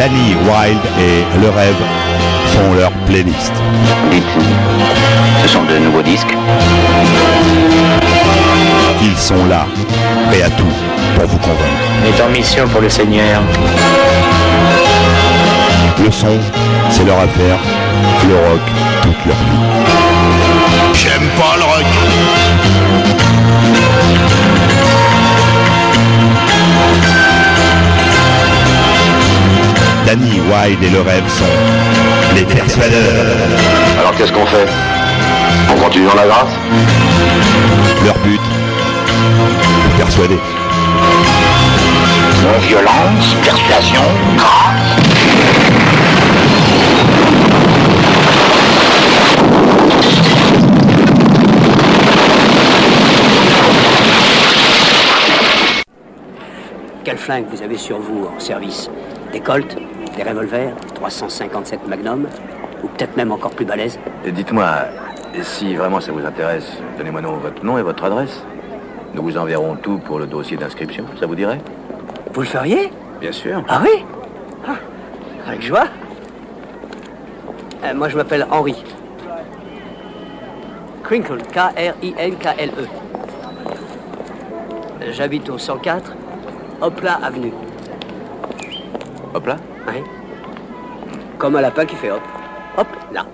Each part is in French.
Danny Wilde et Le Rêve font leur playlist. Dites, ce sont de nouveaux disques? Ils sont là, prêts à tout pour vous convaincre. On est en mission pour le Seigneur. Le son, c'est leur affaire. Le rock, toute leur vie. J'aime pas le rock. Danny Wilde et Le Rêve sont les persuadeurs. Alors qu'est-ce qu'on fait? On continue dans la grâce? Leur but, vous persuader. Non-violence, persuasion, grâce. Quel flingue vous avez sur vous en service? Des Colt, des revolvers, 357 Magnum, ou peut-être même encore plus balèzes? Et dites-moi, si vraiment ça vous intéresse, donnez-moi votre nom et votre adresse. Nous vous enverrons tout pour le dossier d'inscription, ça vous dirait? Vous le feriez? Bien sûr. Ah oui? Ah, avec joie. Moi je m'appelle Henri. Crinkle, K-R-I-N-K-L-E. J'habite au 104, Hopla Avenue. Hop là? Oui. Comme un lapin qui fait hop. Hop, là.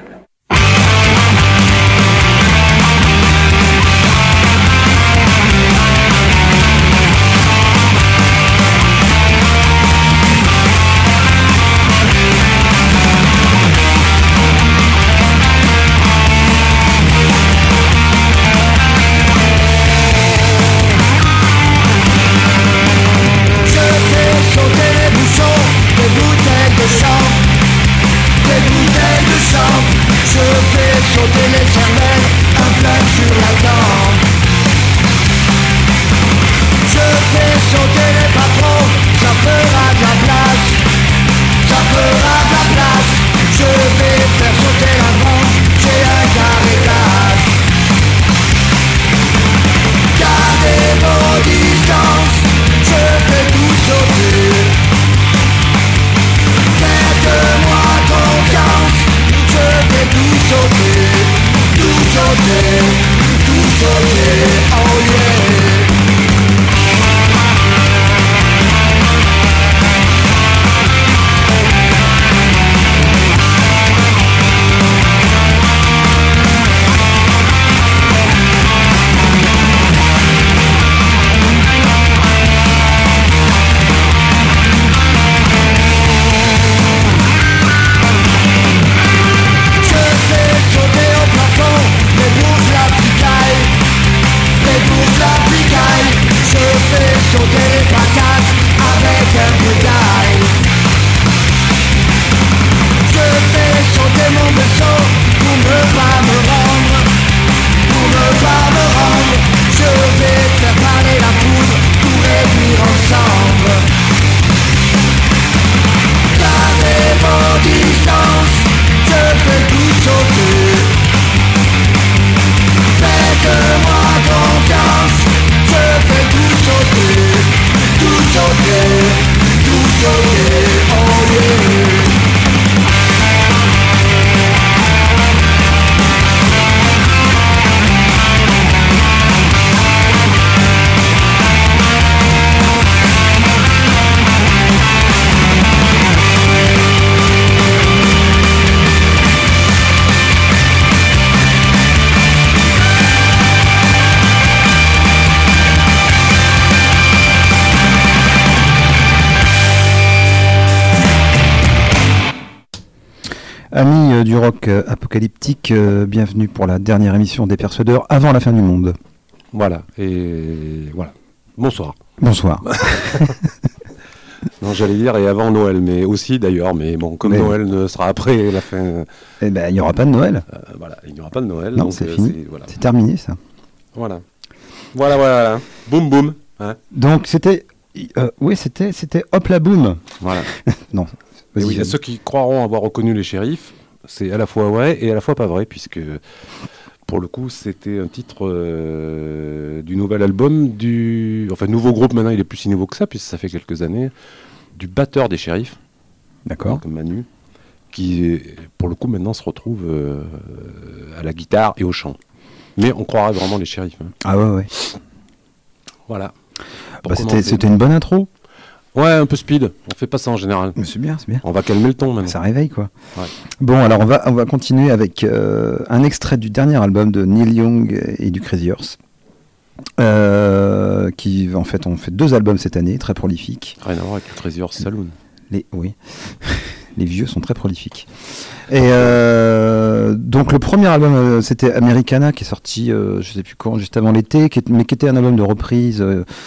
Je fais sauter les cervelles, un flingue sur la tempe. Je fais sauter les patrons, ça fera de la place. Ça fera de la place. Je vais faire sauter la banque, j'ai un carré d'as. Gardez vos distances, je fais tout sauter. Faites-moi confiance. Je vais tout sauter, tout sauter, tout sauter, oh yeah. Sauter les patates avec un peu d'ail. Je fais sauter mon vaisseau pour ne pas me rendre. Pour ne pas me rendre, je vais faire parler la poudre pour réduire ensemble. Gardez vos distances, je fais tout sauter. Faites-moi confiance, je fais tout sauter, tout sauter, tout sauter, oh yeah. Amis du rock apocalyptique, bienvenue pour la dernière émission des Persuadeurs avant la fin du monde. Voilà, et voilà. Bonsoir. Bonsoir. Non, j'allais dire et avant Noël, mais aussi d'ailleurs, mais bon, comme Noël ne sera après la fin... Eh ben, il n'y aura pas de Noël. Voilà, il n'y aura pas de Noël. Non, donc c'est fini. voilà. C'est terminé, ça. Voilà. Voilà. Boum, boum. Hein. Donc, c'était... oui, c'était Hop la Boum. Voilà. Non. Et oui, à ceux qui croiront avoir reconnu les shérifs, c'est à la fois vrai et à la fois pas vrai, puisque pour le coup c'était un titre du nouvel album nouveau groupe. Maintenant il est plus si nouveau que ça, puisque ça fait quelques années, du batteur des shérifs, D'accord. Comme Manu, qui pour le coup maintenant se retrouve à la guitare et au chant. Mais on croirait vraiment les shérifs. Hein. Ah ouais. Voilà. C'était une bonne intro. Ouais, un peu speed. On fait pas ça en général. Mais c'est bien. On va calmer le ton maintenant. Ça réveille quoi. Ouais. Bon, alors on va continuer avec un extrait du dernier album de Neil Young et du Crazy Horse. Qui en fait ont fait 2 albums cette année, très prolifiques. Rien à voir avec le Crazy Horse Saloon. Oui. Les vieux sont très prolifiques. Et donc le premier album, c'était Americana, qui est sorti, je sais plus quand, juste avant l'été, mais qui était un album de reprise,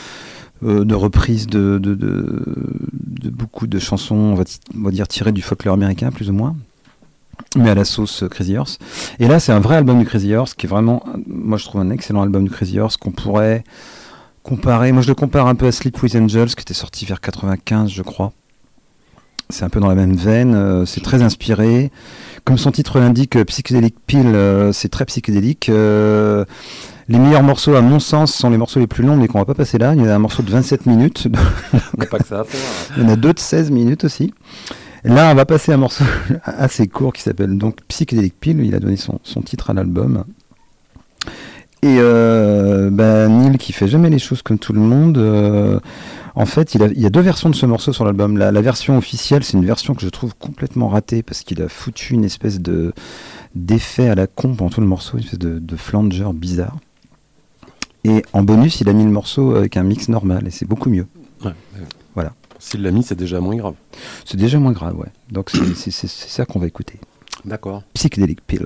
de beaucoup de chansons, on va dire tirées du folklore américain, plus ou moins, mais à la sauce Crazy Horse. Et là, c'est un vrai album du Crazy Horse, qui est vraiment, moi je trouve un excellent album du Crazy Horse, qu'on pourrait comparer, moi je le compare un peu à Sleep with Angels, qui était sorti vers 95, je crois. C'est un peu dans la même veine, c'est très inspiré. Comme son titre l'indique, Psychedelic Pill, c'est très psychédélique. Les meilleurs morceaux, à mon sens, sont les morceaux les plus longs, mais qu'on va pas passer là. Il y en a un morceau de 27 minutes. Il n'y a pas que ça à faire. Il y en a 2 de 16 minutes aussi. Là, on va passer un morceau assez court qui s'appelle donc Psychedelic Pill. Il a donné son titre à l'album. Et Neil, qui fait jamais les choses comme tout le monde, en fait, il y a 2 versions de ce morceau sur l'album. La version officielle, c'est une version que je trouve complètement ratée, parce qu'il a foutu une espèce d'effet à la con pendant tout le morceau, une espèce de flanger bizarre. Et en bonus, il a mis le morceau avec un mix normal, et c'est beaucoup mieux. Ouais. Voilà. S'il l'a mis, c'est déjà moins grave. C'est déjà moins grave, ouais. Donc c'est ça qu'on va écouter. D'accord. Psychedelic Pill.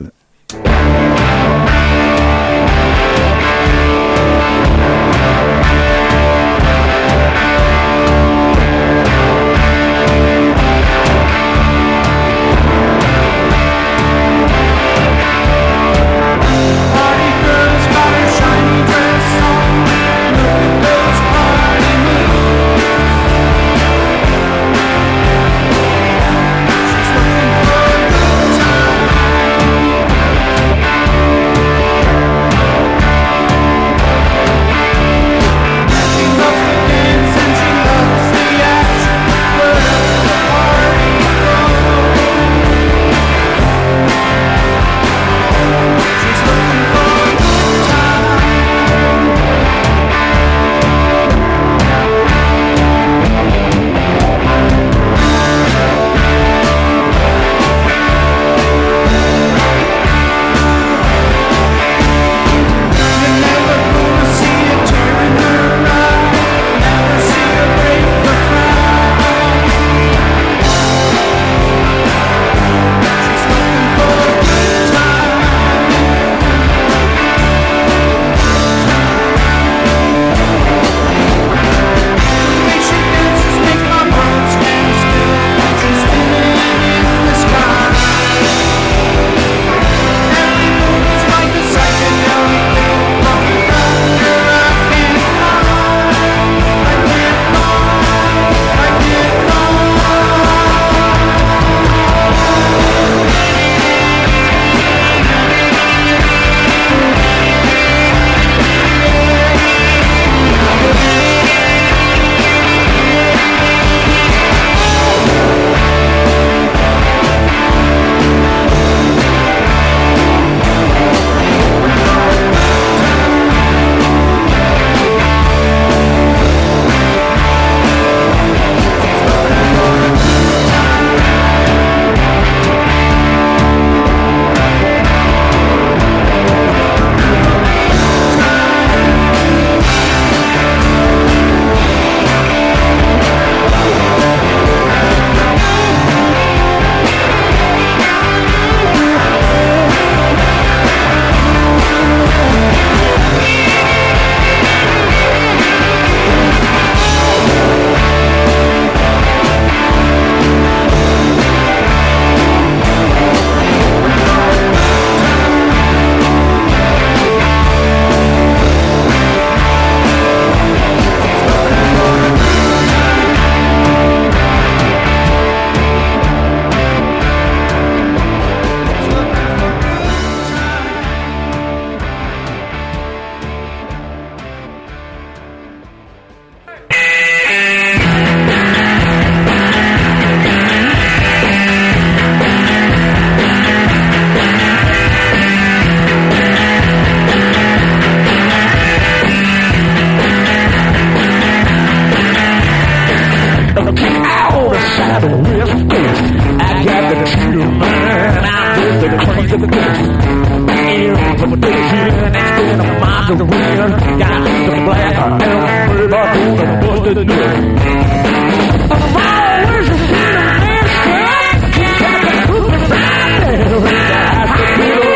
Out the side of the West Coast, I got the chill, man. I did the crazy ghost. In from the day, next day, I'm a margarita. Got the black and the baby, I'm busted new. I'm always a sinner, man. Got the cookie right there in the hospital.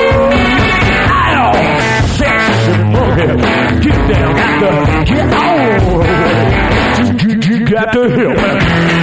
Ow, sexy monkey, get down, got to get on. You got to help me.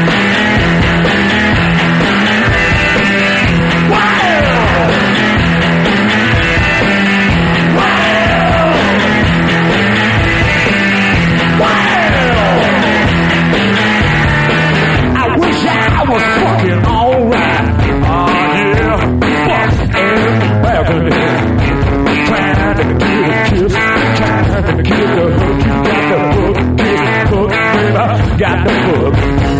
I was fucking alright. Oh yeah, fuck and balcony. Trying to get a kiss, trying to get a hook. You got the hook, kiss, hook, baby, got the hook.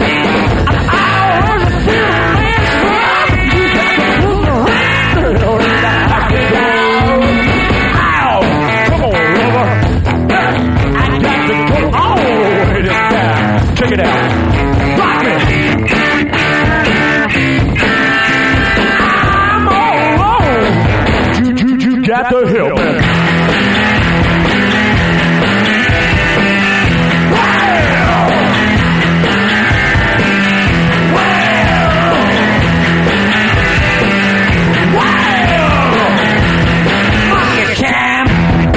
I was a silver man's club. You got the hook around. Oh, I can go. Ow, come on, lover. I got to go all this time. Check it out. Rock me. Got to help me. Monkey can.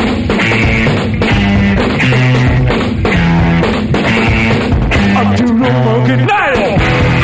Up to the monkey nail.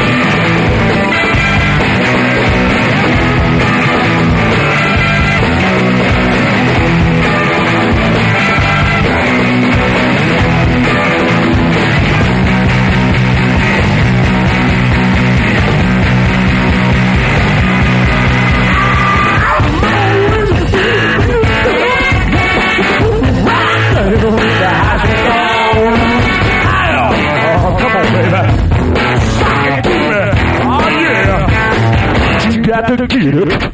Got to get it.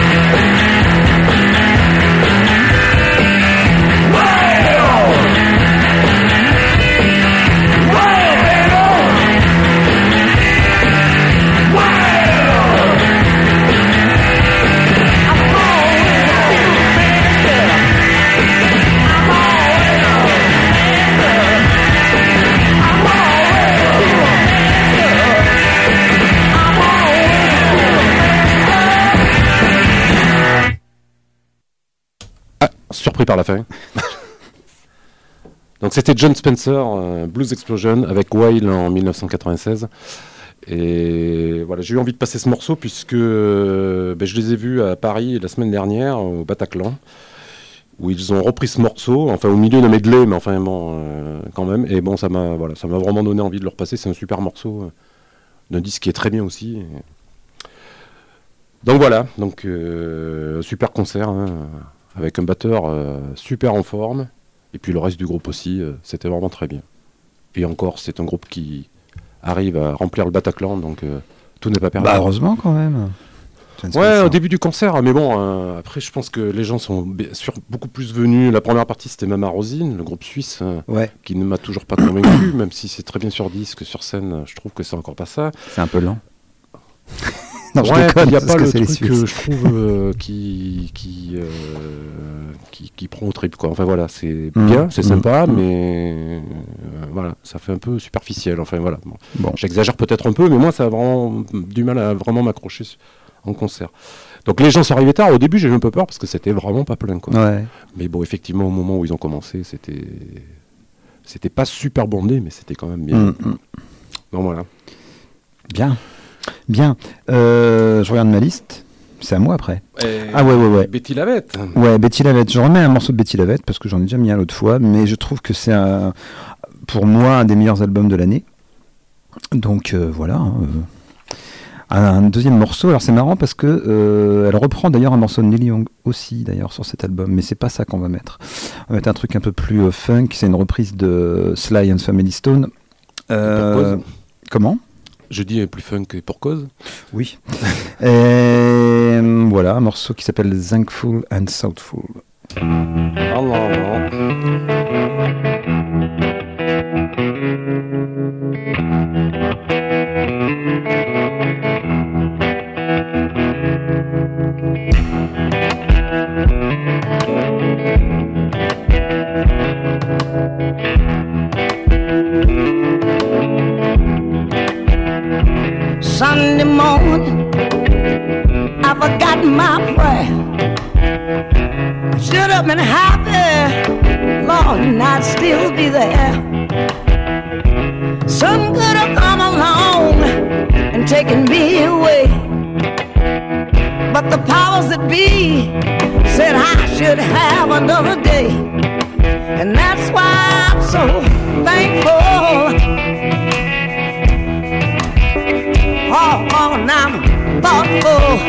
Surpris par la fin. Donc c'était John Spencer, Blues Explosion, avec Whale en 1996. Et voilà, j'ai eu envie de passer ce morceau puisque je les ai vus à Paris la semaine dernière, au Bataclan, où ils ont repris ce morceau, enfin au milieu d'un medley, mais enfin bon, quand même. Et bon, ça m'a vraiment donné envie de le repasser. C'est un super morceau, d'un disque qui est très bien aussi. Donc voilà, super concert, hein, avec un batteur super en forme, et puis le reste du groupe aussi, c'était vraiment très bien. Et encore, c'est un groupe qui arrive à remplir le Bataclan, donc tout n'est pas perdu. Bah heureusement quand même. Ouais, au début du concert, mais bon, après je pense que les gens sont bien sûr beaucoup plus venus. La première partie c'était Mama Rosine, le groupe suisse, qui ne m'a toujours pas convaincu, même si c'est très bien sur disque, sur scène, je trouve que c'est encore pas ça. C'est un peu lent. Non, ouais, il n'y a pas le truc que je trouve qui prend au trip, quoi. Enfin voilà, c'est bien, c'est sympa, mais voilà, ça fait un peu superficiel. Enfin voilà, bon. J'exagère peut-être un peu, mais moi ça a vraiment du mal à vraiment m'accrocher en concert. Donc les gens sont arrivés tard. Au début j'ai eu un peu peur parce que c'était vraiment pas plein, quoi. Ouais. Mais bon, effectivement au moment où ils ont commencé, c'était pas super bondé, mais c'était quand même bien. Donc voilà. Bien. Je regarde ma liste. C'est à moi après. Ouais. Betty Lavette. Ouais, Betty Lavette. Je remets un morceau de Betty Lavette parce que j'en ai déjà mis un l'autre fois, mais je trouve que c'est pour moi un des meilleurs albums de l'année. Donc voilà. Un deuxième morceau. Alors c'est marrant parce que elle reprend d'ailleurs un morceau de Neil Young aussi d'ailleurs sur cet album, mais c'est pas ça qu'on va mettre. On va mettre un truc un peu plus funk. C'est une reprise de Sly and Family Stone. Comment? Je dis plus funk que pour cause. Oui. Et voilà, un morceau qui s'appelle Thankful and Thoughtful. Sunday morning, I forgot my prayer. Should have been happy, Lord, and I'd still be there. Some could have come along and taken me away, but the powers that be said I should have another day. And that's why I'm so thankful. Oh, and I'm thoughtful.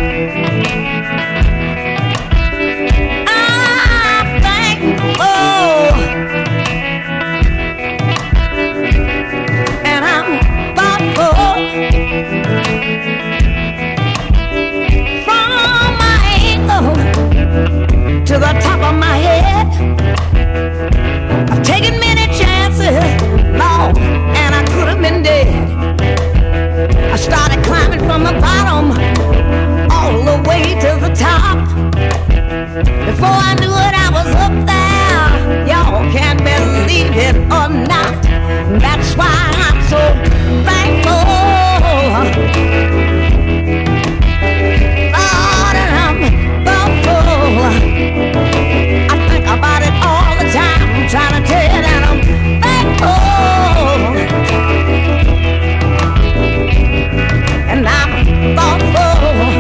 I'm thankful. And I'm thoughtful. From my ankle to the top of my head, I've taken many chances, Lord, and I could have been dead. I started climbing from the bottom all the way to the top. Before I knew it, I was up there. Y'all can't believe it or not. That's why I'm so thankful. Lord, and I'm thankful. I think about it all the time. I'm trying to tell you that I'm thankful. And I'm thoughtful.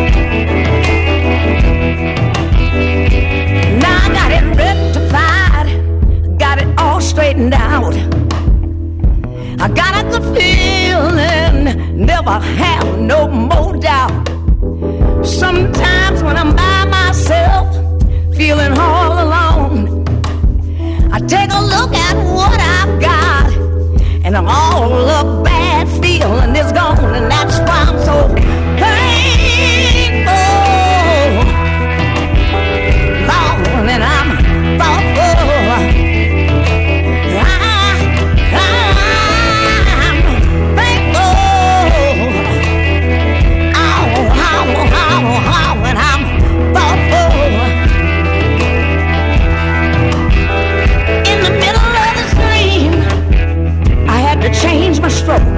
Now I got it rectified, got it all straightened out. I got a good feeling, never have no more doubt. Sometimes when I'm by myself, feeling all alone, I take a look at what I've got, and all the bad feeling is gone, and that's why I'm so thankful. Lord, and I'm thoughtful. I'm thankful. And I'm thoughtful. In the middle of the stream, I had to change my stroke.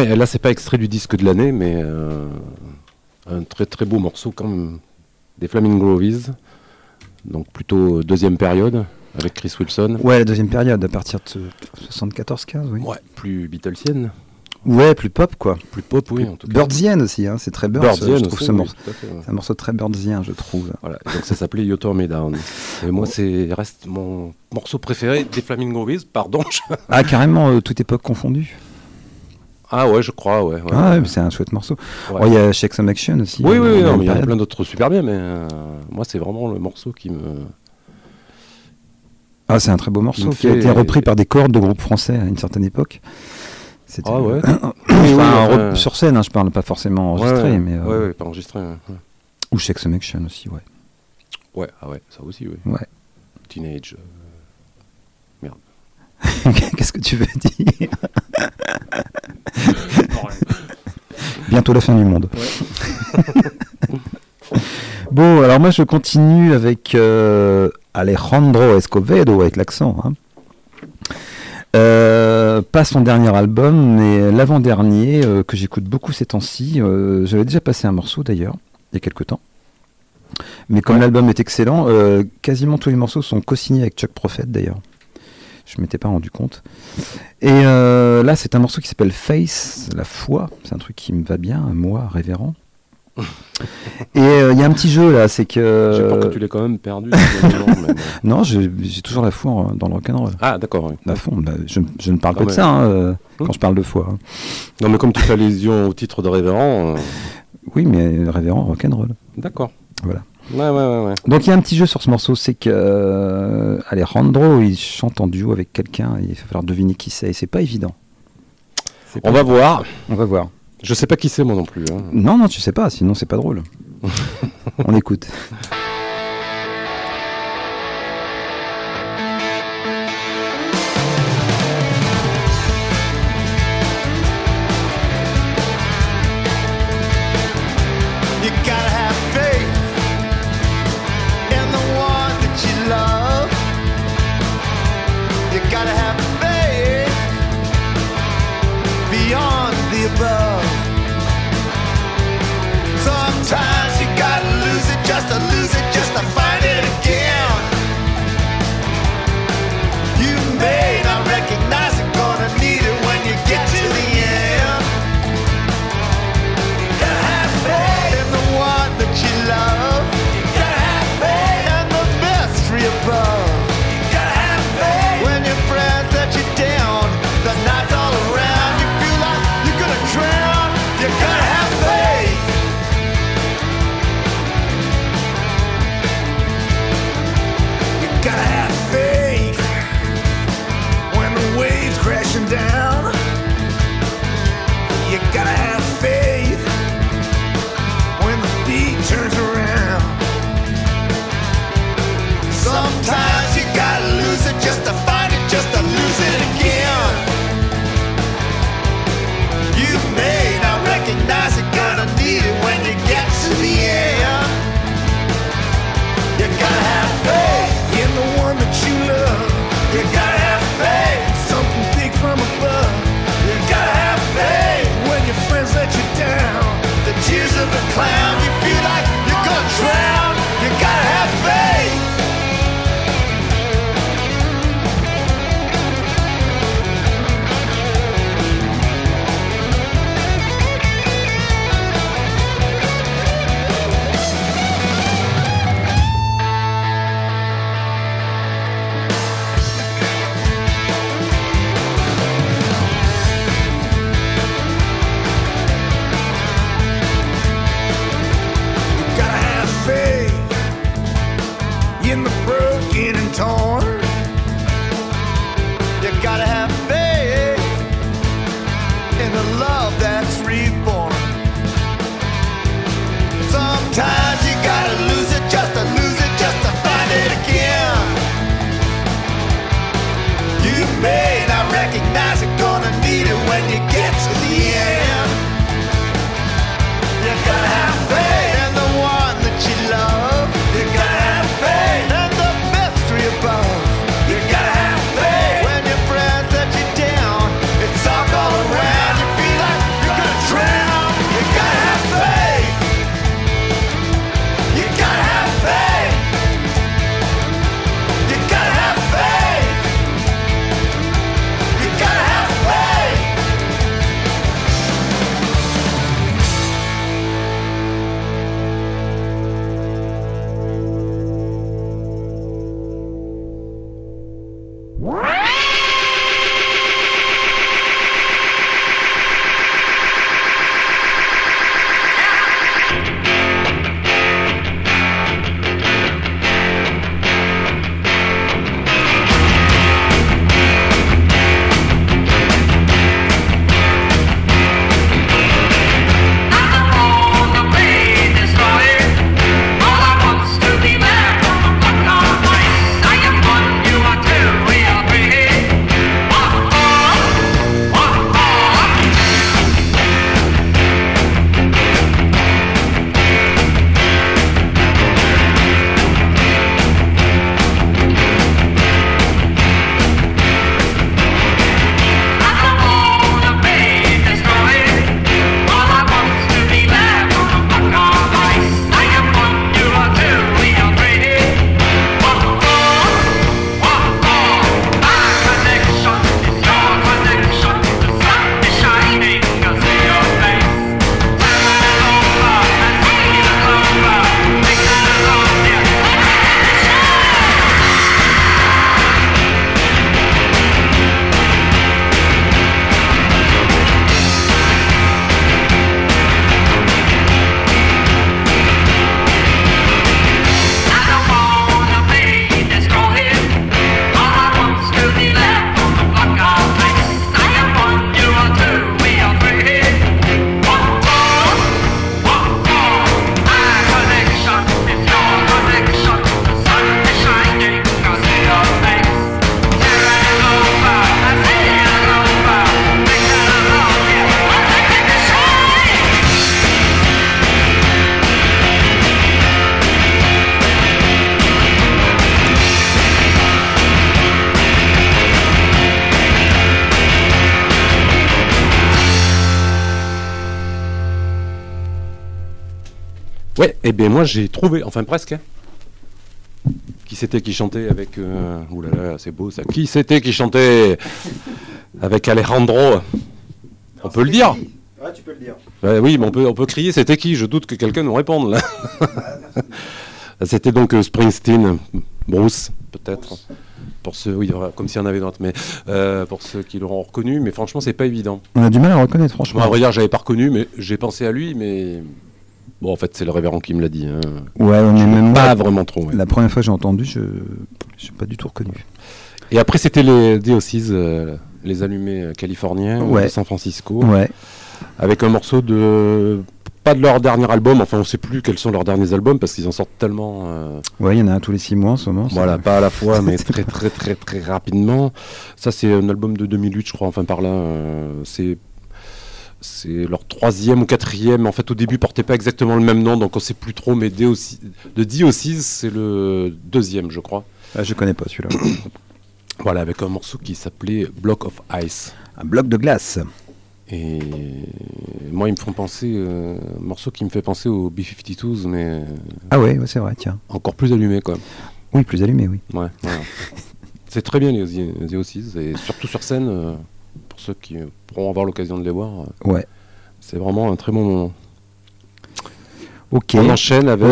Ouais, là c'est pas extrait du disque de l'année, mais un très très beau morceau comme des Flaming Groovies, donc plutôt deuxième période avec Chris Wilson. Ouais, la deuxième période, à partir de 74-15, oui. Ouais, plus Beatlesienne. Ouais, plus pop, quoi. Plus pop, oui, en tout cas. Birdsien aussi, hein, c'est très Birds, je trouve aussi, ce oui, morceau. tout à fait, ouais. C'est un morceau très Birdsien, je trouve. Voilà, donc ça s'appelait You Tore Me Down. Et moi, c'est reste mon morceau préféré des Flaming Groovies, pardon. Ah, carrément, toute époque confondue. Ah ouais, je crois, ouais. Ah ouais, mais c'est un chouette morceau. Ouais. Oh, il y a Shake Some Action aussi. Oui, non, mais il y en a période. plein d'autres super bien, mais moi, c'est vraiment le morceau qui me... Ah, c'est un très beau morceau me qui a fait- été repris par des cordes de groupes français à une certaine époque. C'était Ah ouais. enfin, sur scène, hein, je parle pas forcément enregistré, ouais, mais ouais, pas enregistré. Ouais. ou Shake Some Action aussi, ouais. Ouais, ah ouais, ça aussi, oui. Ouais. Teenage. Merde. Qu'est-ce que tu veux dire? Bientôt la fin du monde. Bon, alors moi je continue avec Alejandro Escovedo, avec l'accent. Hein. Pas son dernier album, mais l'avant-dernier que j'écoute beaucoup ces temps-ci. J'avais déjà passé un morceau d'ailleurs, il y a quelques temps. Mais comme l'album est excellent, quasiment tous les morceaux sont co-signés avec Chuck Prophet d'ailleurs. Je m'étais pas rendu compte. Et là, c'est un morceau qui s'appelle Face, la foi. C'est un truc qui me va bien, moi, révérend. Et il y a un petit jeu là, c'est que. J'ai peur que tu l'aies quand même perdu. Non, j'ai toujours la foi dans le rock'n'roll. Ah, d'accord, oui. À fond, bah, je ne parle Quand que de même. ça hein, quand je parle de foi. Hein. Non, mais comme tu fais allusion au titre de révérend. Oui, mais révérend rock'n'roll. D'accord. Voilà. Ouais. Donc il y a un petit jeu sur ce morceau, c'est que Alejandro, il chante en duo avec quelqu'un, il va falloir deviner qui c'est, et c'est pas évident. On va voir. On va voir. Je sais pas qui c'est, moi non plus. Hein. Non, tu sais pas, sinon c'est pas drôle. On écoute. You gotta have faith in the one that you love. You gotta have faith beyond the above. Sometimes you gotta lose it just to find it again. You may not recognize it, gonna need it when you get to the end. Gotta have faith in the one that you love. Gotta have faith in the mystery above. Gotta have faith when your friends let you down. The night's all around, you feel like you're gonna drown. You gotta have faith. Ouais, et bien moi j'ai trouvé, enfin presque. Hein. Qui c'était qui chantait avec... oulala, c'est beau ça. Qui c'était qui chantait avec Alejandro? On peut le dire. Ouais, tu peux le dire. Oui, mais on peut crier, c'était qui? Je doute que quelqu'un nous réponde là. C'était donc Springsteen, Bruce, peut-être. Pour ceux, oui, comme s'il y en avait d'autres, mais pour ceux qui l'auront reconnu, mais franchement, c'est pas évident. On a du mal à le reconnaître, franchement. Moi, à vrai dire, j'avais pas reconnu, mais j'ai pensé à lui, mais bon, en fait, c'est le révérend qui me l'a dit. Hein. Ouais, on est même pas vraiment trop. Ouais. La première fois que j'ai entendu, je n'ai pas du tout reconnu. Et après, c'était les DOCs, les allumés californiens de San Francisco, avec un morceau de... Pas de leur dernier album, enfin on sait plus quels sont leurs derniers albums parce qu'ils en sortent tellement... Ouais, il y en a un tous les 6 mois en ce moment. Voilà, pas à la fois, mais très très très très rapidement. Ça c'est un album de 2008 je crois, enfin par là. C'est leur 3e ou 4e. En fait au début portait pas exactement le même nom, donc on sait plus trop, mais de DOCs c'est le 2e je crois. Ah, je connais pas celui-là. Voilà, avec un morceau qui s'appelait Block of Ice. Un bloc de glace. Et moi, ils me font penser, un morceau qui me fait penser aux B-52s, mais... Ah ouais, c'est vrai, tiens. Encore plus allumé, quand même. Oui, plus allumé, oui. Ouais, voilà. C'est très bien, les The et surtout sur scène, pour ceux qui pourront avoir l'occasion de les voir. Ouais. C'est vraiment un très bon moment. Ok. On enchaîne avec...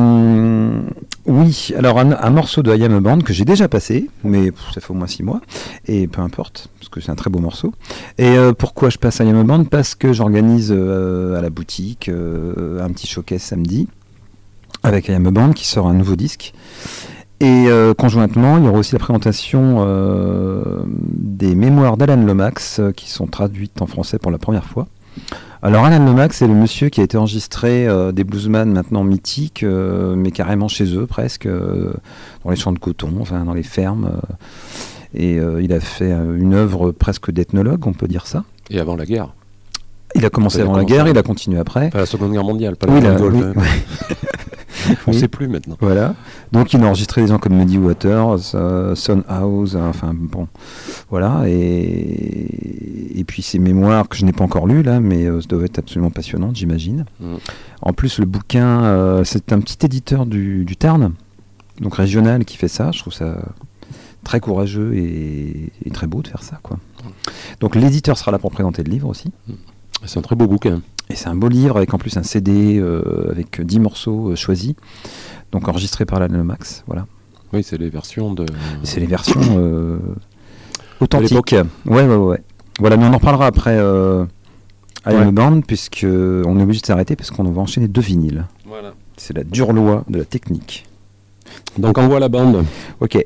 Oui, alors un morceau de I Am a Band que j'ai déjà passé, mais ça fait au moins 6 mois, et peu importe, parce que c'est un très beau morceau. Et pourquoi je passe I Am a Band? Parce que j'organise à la boutique un petit showcase samedi, avec I Am a Band qui sort un nouveau disque. Et conjointement, il y aura aussi la présentation des mémoires d'Alan Lomax, qui sont traduites en français pour la première fois. Alors Alan Lomax, c'est le monsieur qui a été enregistré des bluesman maintenant mythiques, mais carrément chez eux presque, dans les champs de coton, enfin dans les fermes. Et il a fait une œuvre presque d'ethnologue, on peut dire ça. Et avant la guerre. Il a commencé avant la guerre, il a continué après. Pas la Seconde Guerre mondiale, pas la Guerre du Golfe. On ne sait plus maintenant. Voilà. Donc il a enregistré des gens comme Muddy Waters, Son House, enfin bon, voilà. Et puis ces mémoires que je n'ai pas encore lues là, mais ça doit être absolument passionnant, j'imagine. En plus le bouquin, c'est un petit éditeur du Tarn, donc régional, qui fait ça. Je trouve ça très courageux et très beau de faire ça, quoi. Donc l'éditeur sera là pour présenter le livre aussi. C'est un très beau bouquin. Et c'est un beau livre avec en plus un CD avec 10 morceaux choisis, donc enregistrés par Alan Lomax, voilà. Oui, c'est les versions de... C'est les versions authentiques. Ouais. Voilà, mais on en reparlera après I Am a Band, puisqu'on est obligé de s'arrêter parce qu'on va enchaîner 2 vinyles. Voilà. C'est la dure loi de la technique. Donc on voit la bande. Ok.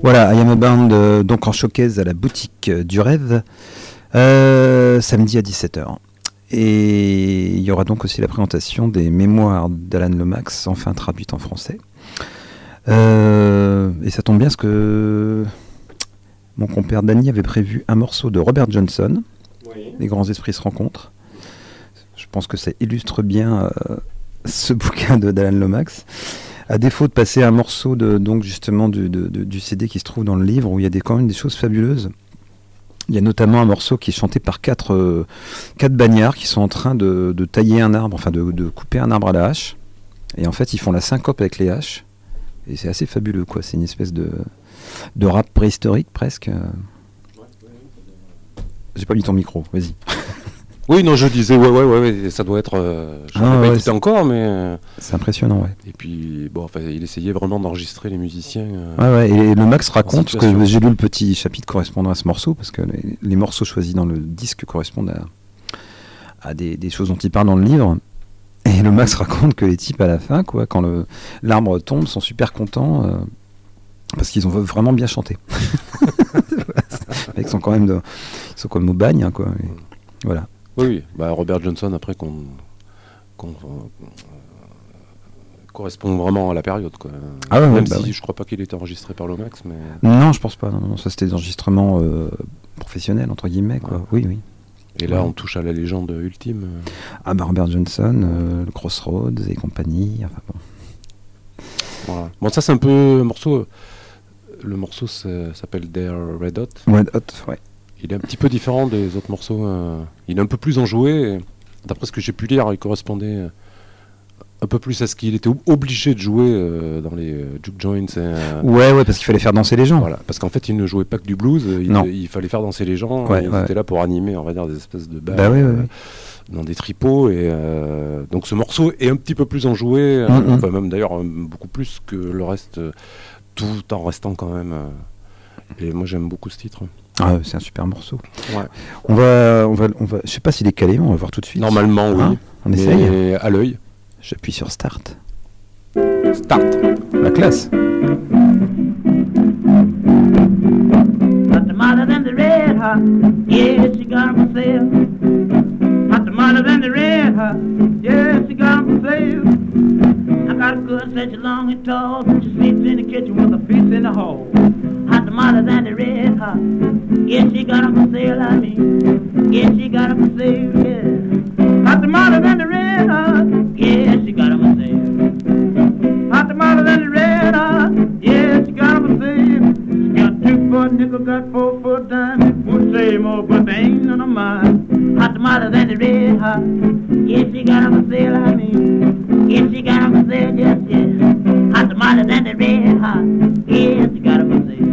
Voilà, I Am a Band, donc en showcase à la boutique du rêve, samedi à 17h. Et il y aura donc aussi la présentation des mémoires d'Alan Lomax, enfin traduites en français. Et ça tombe bien parce que mon compère Danny avait prévu un morceau de Robert Johnson, Les grands esprits se rencontrent. Je pense que ça illustre bien ce bouquin d'Alan Lomax. À défaut de passer un morceau donc justement du CD qui se trouve dans le livre, où il y a quand même des choses fabuleuses. Il y a notamment un morceau qui est chanté par quatre bagnards qui sont en train de tailler un arbre, enfin de couper un arbre à la hache. Et en fait, ils font la syncope avec les haches. Et c'est assez fabuleux, quoi. C'est une espèce de rap préhistorique, presque. J'ai pas mis ton micro, vas-y. Oui, non, je disais, ouais, ça doit être... je ne l'ai pas écouté encore, mais... C'est impressionnant, ouais. Et puis, bon, enfin, il essayait vraiment d'enregistrer les musiciens. Et le Max raconte, parce que j'ai lu le petit chapitre correspondant à ce morceau, parce que les morceaux choisis dans le disque correspondent à des choses dont il parle dans le livre. Et le Max raconte que les types, à la fin, quoi, quand l'arbre tombe, sont super contents, parce qu'ils ont vraiment bien chanté. Ils sont quand même au bagne, quoi. Et voilà. Oui, Robert Johnson, après, correspond vraiment à la période, quoi. Même si je crois pas qu'il était enregistré par Lomax, mais... Non, je pense pas. Non, ça c'était des enregistrements professionnels, entre guillemets, quoi. Oui. Et là, on touche à la légende ultime. Robert Johnson, le Crossroads et compagnie, enfin bon. Voilà. Bon, ça c'est un peu un morceau... Le morceau s'appelle Their Red Hot. Red Hot, ouais. Il est un petit peu différent des autres morceaux. Il est un peu plus enjoué. D'après ce que j'ai pu lire, il correspondait un peu plus à ce qu'il était obligé de jouer dans les juke joints. Ouais, parce qu'il fallait faire danser les gens. Voilà, parce qu'en fait, il ne jouait pas que du blues. Il fallait faire danser les gens. Il était là pour animer, on va dire, des espèces de bars dans des tripots. Et donc, ce morceau est un petit peu plus enjoué, enfin même d'ailleurs beaucoup plus que le reste, tout en restant quand même. Et moi, j'aime beaucoup ce titre. Ah, c'est un super morceau. Ouais. On va, je sais pas s'il est calé, mais on va voir tout de suite. Normalement, oui. On essaye. À l'œil. J'appuie sur Start. Start. La classe. Hotter than the red hot, yeah, she got them for sale. Hotter than the red hot, yeah, she got them for sale. I got a good such long and tall, she sleeps in the kitchen with her feet in the hall. Hotter than the red hot, yeah, she got them for sale, I mean, yeah, she got them for sale, yeah. Hotter than the red hot, yeah, she got them for sale. Hotter than the red hot, yeah, she got them for sale. She got 2 foot nickel, got 4 foot dime, would say more, but they ain't none of mine. Hotter than the red hot, yeah, she got them for sale, I mean, yeah, she got them for sale, yes, yes. Hotter than the red hot, yeah, she got them for sale.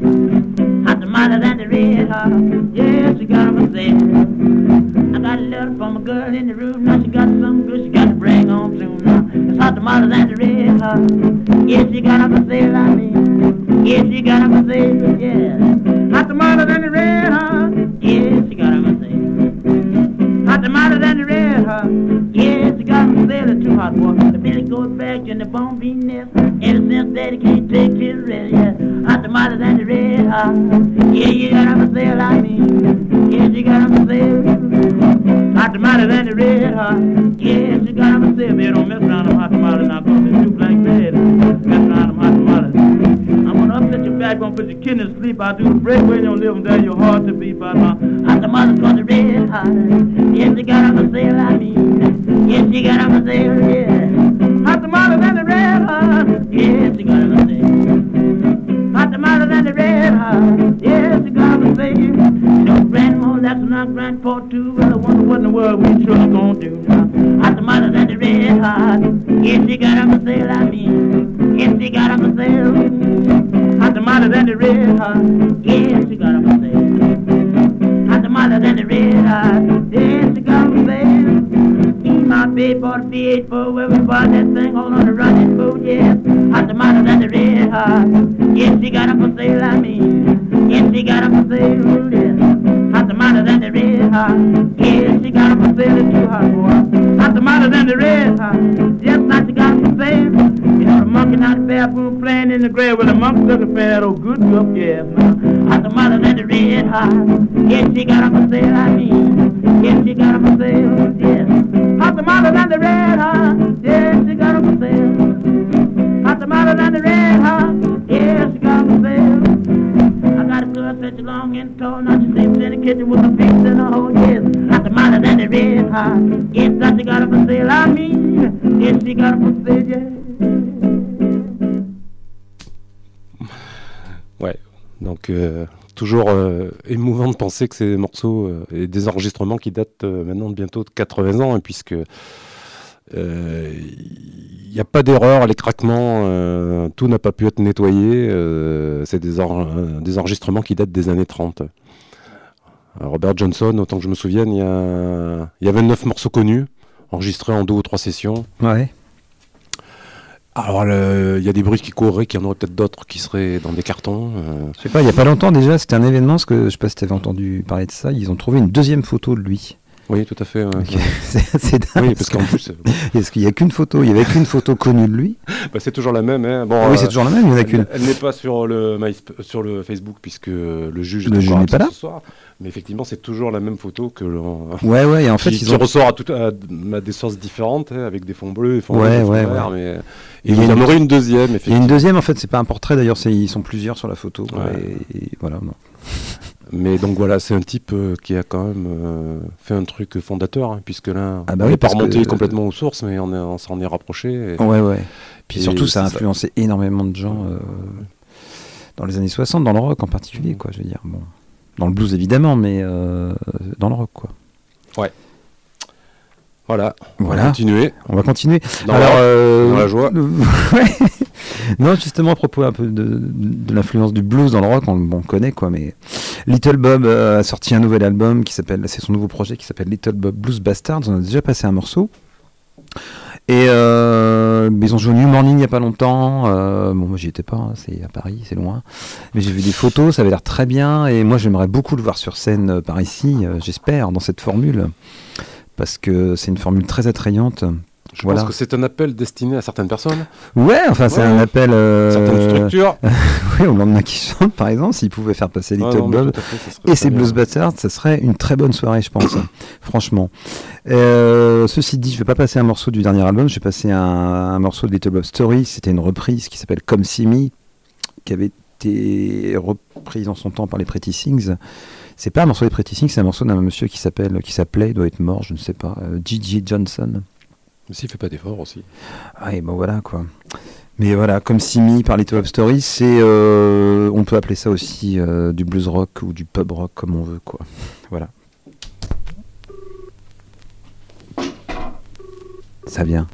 Hotter than the red hot, yeah, she got them for sale. I got a letter from a girl in the room, now she got something good she got to bring on soon now. It's hotter than the red hot, yeah, she got them for sale, I mean, yeah, she got them for sale, yeah. Hotter than the red hot, yeah, she got them for sale. Hotter than the red hot, yeah, she got them for sale. It's too hot for the belly goes back in the bone bean nest. Ever since daddy can't take his rest, yeah. Hotter than the red hot, yeah, you got them for sale, I mean, yeah, she got them for sale. Hotter than the red hot, yeah, she got them for sale. Baby, don't mess around them hot tamales, now cause they're too blank bad. Mess around them hot tamales. I'm gonna upset your back, gonna put your kidneys to sleep. I'll do the break when you don't live there, you're hard to beat by my hot tamales cause the red hot. Yeah, she got them for sale, I mean, yeah, she got them for sale, yeah. Hot tamales than the red hot, yeah, she got them for sale. Hot tamales than the red hot, yeah, she got them for sale. You know, grandma, that's not grandpa too. Well, I wonder what in the world we sure gonna do now. Hot tamales than the red hot, yeah, she got them for sale, I mean, yeah, she got them for sale. Hot tamales than the red hot, yeah, she got them for sale. Hot tamales than the red hot, yeah, she got them for sale. My baby bought a V8 for where we bought that thing all on the running boat, yeah. Hot tamales than the red hot, yeah, she got them for sale, I mean, yeah, she got them for sale, yeah. Hot tamales than the red hot, yeah, she got them for sale, it's too hot for her. Hot tamales than the red hot, yes, now she got them for sale. You know the monkey not a baboon playing in the grave with a monkey looking fat old good up, yes. Hot tamale than the red hot. Yes, she got up for sale, I mean. Yes, she got up for sale, yes. Hot tamale than the red hot. Yes, she got up for sale. Hot tamale than the red hot. Yes, she got up for sale. I got a girl such a long and tall. Now she sleeps in the kitchen with her feet in a hole, yes. Hot tamale than the red hot. Yes, that she got up for sale, I mean. Yes, she got up for sale, yes. Ouais, donc toujours émouvant de penser que ces morceaux et des enregistrements qui datent maintenant de bientôt de 80 ans, hein, puisque il n'y a pas d'erreur, les craquements, tout n'a pas pu être nettoyé, c'est des enregistrements qui datent des années 30. Robert Johnson, autant que je me souvienne, il y a 29 morceaux connus, enregistrés en 2 ou 3 sessions. Ouais. Alors, il y a des bruits qui courraient, qu'il y en aurait peut-être d'autres qui seraient dans des cartons. Je sais pas, il n'y a pas longtemps déjà, c'était un événement, parce que je ne sais pas si tu avais entendu parler de ça, ils ont trouvé une deuxième photo de lui. Oui, tout à fait. Ouais. C'est dingue. Oui, parce qu'en plus... Est-ce qu'il n'y a qu'une photo, il n'y avait qu'une photo connue de lui. Bah, c'est toujours la même. Hein. Bon, oui, c'est toujours la même, il n'y en a qu'une. Elle n'est pas sur le Facebook, puisque le juge n'est pas là ce soir. Mais effectivement, c'est toujours la même photo que ouais, et en fait, qui ressort à des sources différentes, hein, avec des fonds bleus, des fonds verts. Mais il y en aurait une deuxième. Il y a une deuxième, en fait, c'est pas un portrait d'ailleurs, ils sont plusieurs sur la photo. Ouais. Et voilà. Non. Mais donc voilà, c'est un type qui a quand même fait un truc fondateur, hein, puisque là, on n'est pas remonté complètement aux sources, mais on s'en est rapproché. Ouais. Puis surtout, ça a influencé énormément de gens dans les années 60, dans le rock en particulier, quoi, je veux dire. Bon. Dans le blues évidemment, mais dans le rock, quoi. Ouais. Voilà. On va continuer. Dans la joie. Ouais. Non, justement, à propos un peu de l'influence du blues dans le rock, on connaît, quoi, mais Little Bob a sorti un nouvel album c'est son nouveau projet qui s'appelle Little Bob Blues Bastards. On a déjà passé un morceau. Et ils ont joué au New Morning il n'y a pas longtemps. Bon, moi j'y étais pas, hein, c'est à Paris, c'est loin. Mais j'ai vu des photos, ça avait l'air très bien. Et moi j'aimerais beaucoup le voir sur scène par ici, j'espère, dans cette formule. Parce que c'est une formule très attrayante. Je pense que c'est un appel destiné à certaines personnes. Ouais, enfin c'est un appel... certaines structures. Oui, au lendemain qui chante, par exemple, s'ils pouvaient faire passer Little Bob et ses Blues Bastards, ça serait une très bonne soirée, je pense, franchement. Ceci dit, je vais pas passer un morceau du dernier album, je vais passer un morceau de Little Bob Story. C'était une reprise qui s'appelle Come See Me, qui avait été reprise en son temps par les Pretty Things. C'est pas un morceau des Pretty Things, c'est un morceau d'un monsieur qui s'appelait, il doit être mort, je ne sais pas, Gigi Johnson. Mais s'il fait pas d'effort aussi. Ah, et bon voilà quoi. Mais voilà, comme Simi par Little Bob Story, on peut appeler ça aussi du blues rock ou du pub rock comme on veut, quoi. Voilà. Ça vient.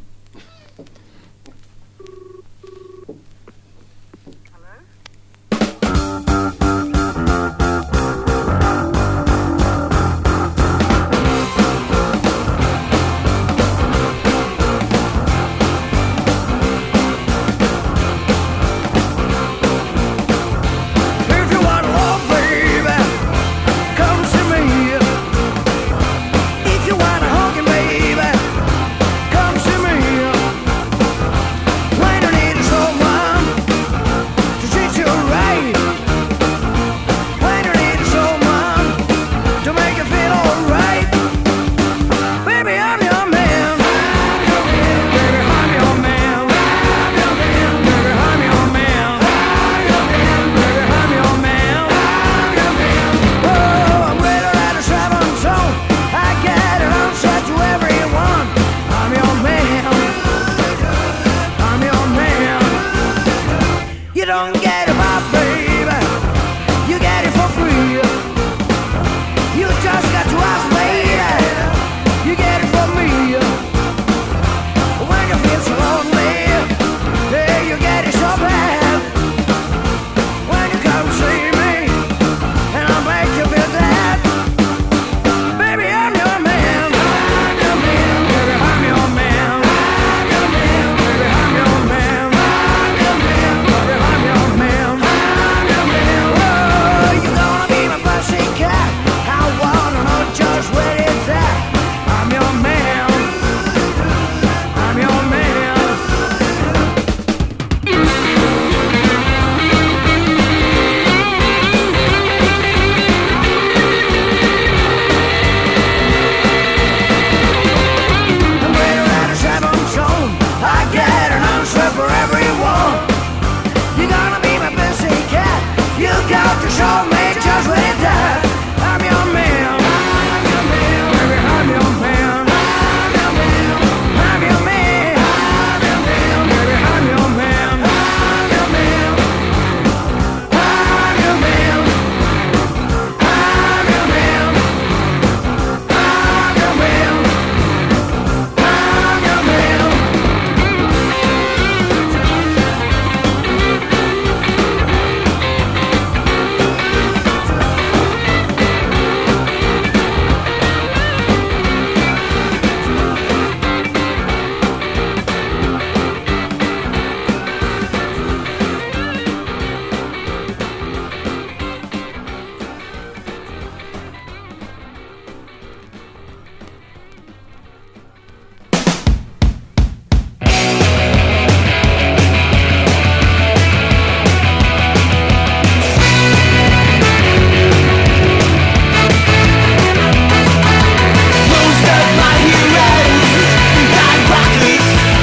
Man answer for everyone. You're gonna be my busy cat. You got to show me just what it's at. I'm your man. I'm your man. Baby, I'm your man. I'm your man. I'm your man. I'm your man. Baby, I'm your man. I'm your man. I'm your man. I'm your man. I'm your man. I'm your man. Most of my heroes died rockers.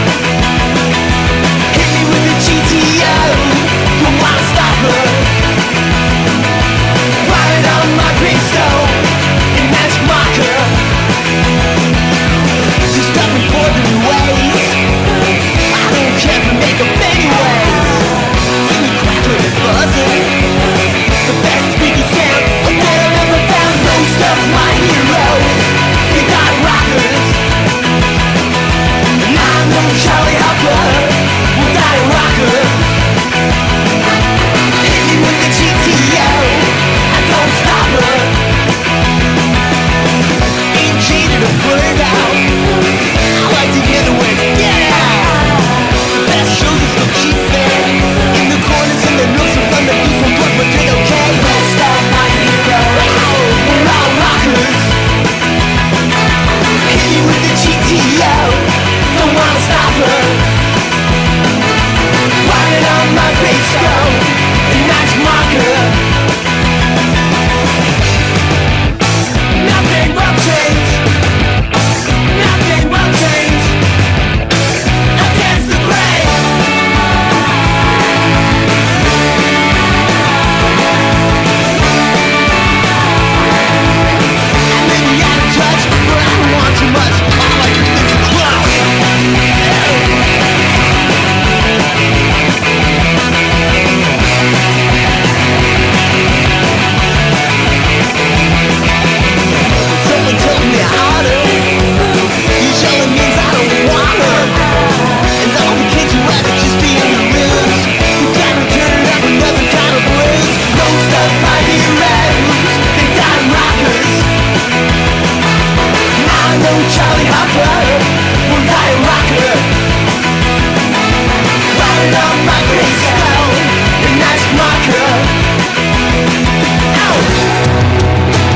Hit me with a GTO, don't wanna stop her. Write it on my gravestone, and that's marker. Just stopping for the new ways. I don't care if I make them anyways. Give me crackling and buzzing. The best speaking sound that I've ever found. Most of my heroes, they got rockers. And I'm no Charlie Hopper, will die a rocker. Hit me with the GTO, I don't stop her. Ain't cheated or burned out. I like to get away, get out. The best shows are still cheap there. In the corners and the nooks of fun that do some work, but they okay. Most of my heroes, we're all rockers. Hit me with the GTO, don't wanna stop her. Write it on my gravestone, a nice marker. Nothing will change. Nothing will change. Against the grain. And then you out of touch, but I don't want too much. All I can think is clout. Someone told me harder. Usually means I don't want her. And all the kids who rather just be in the rooms, who can't turn up another kind of blues. Most of my heroes, they died rockers. I know Charlie Hopper will die a rocker. Write it on my gravestone, a nice marker. Ow!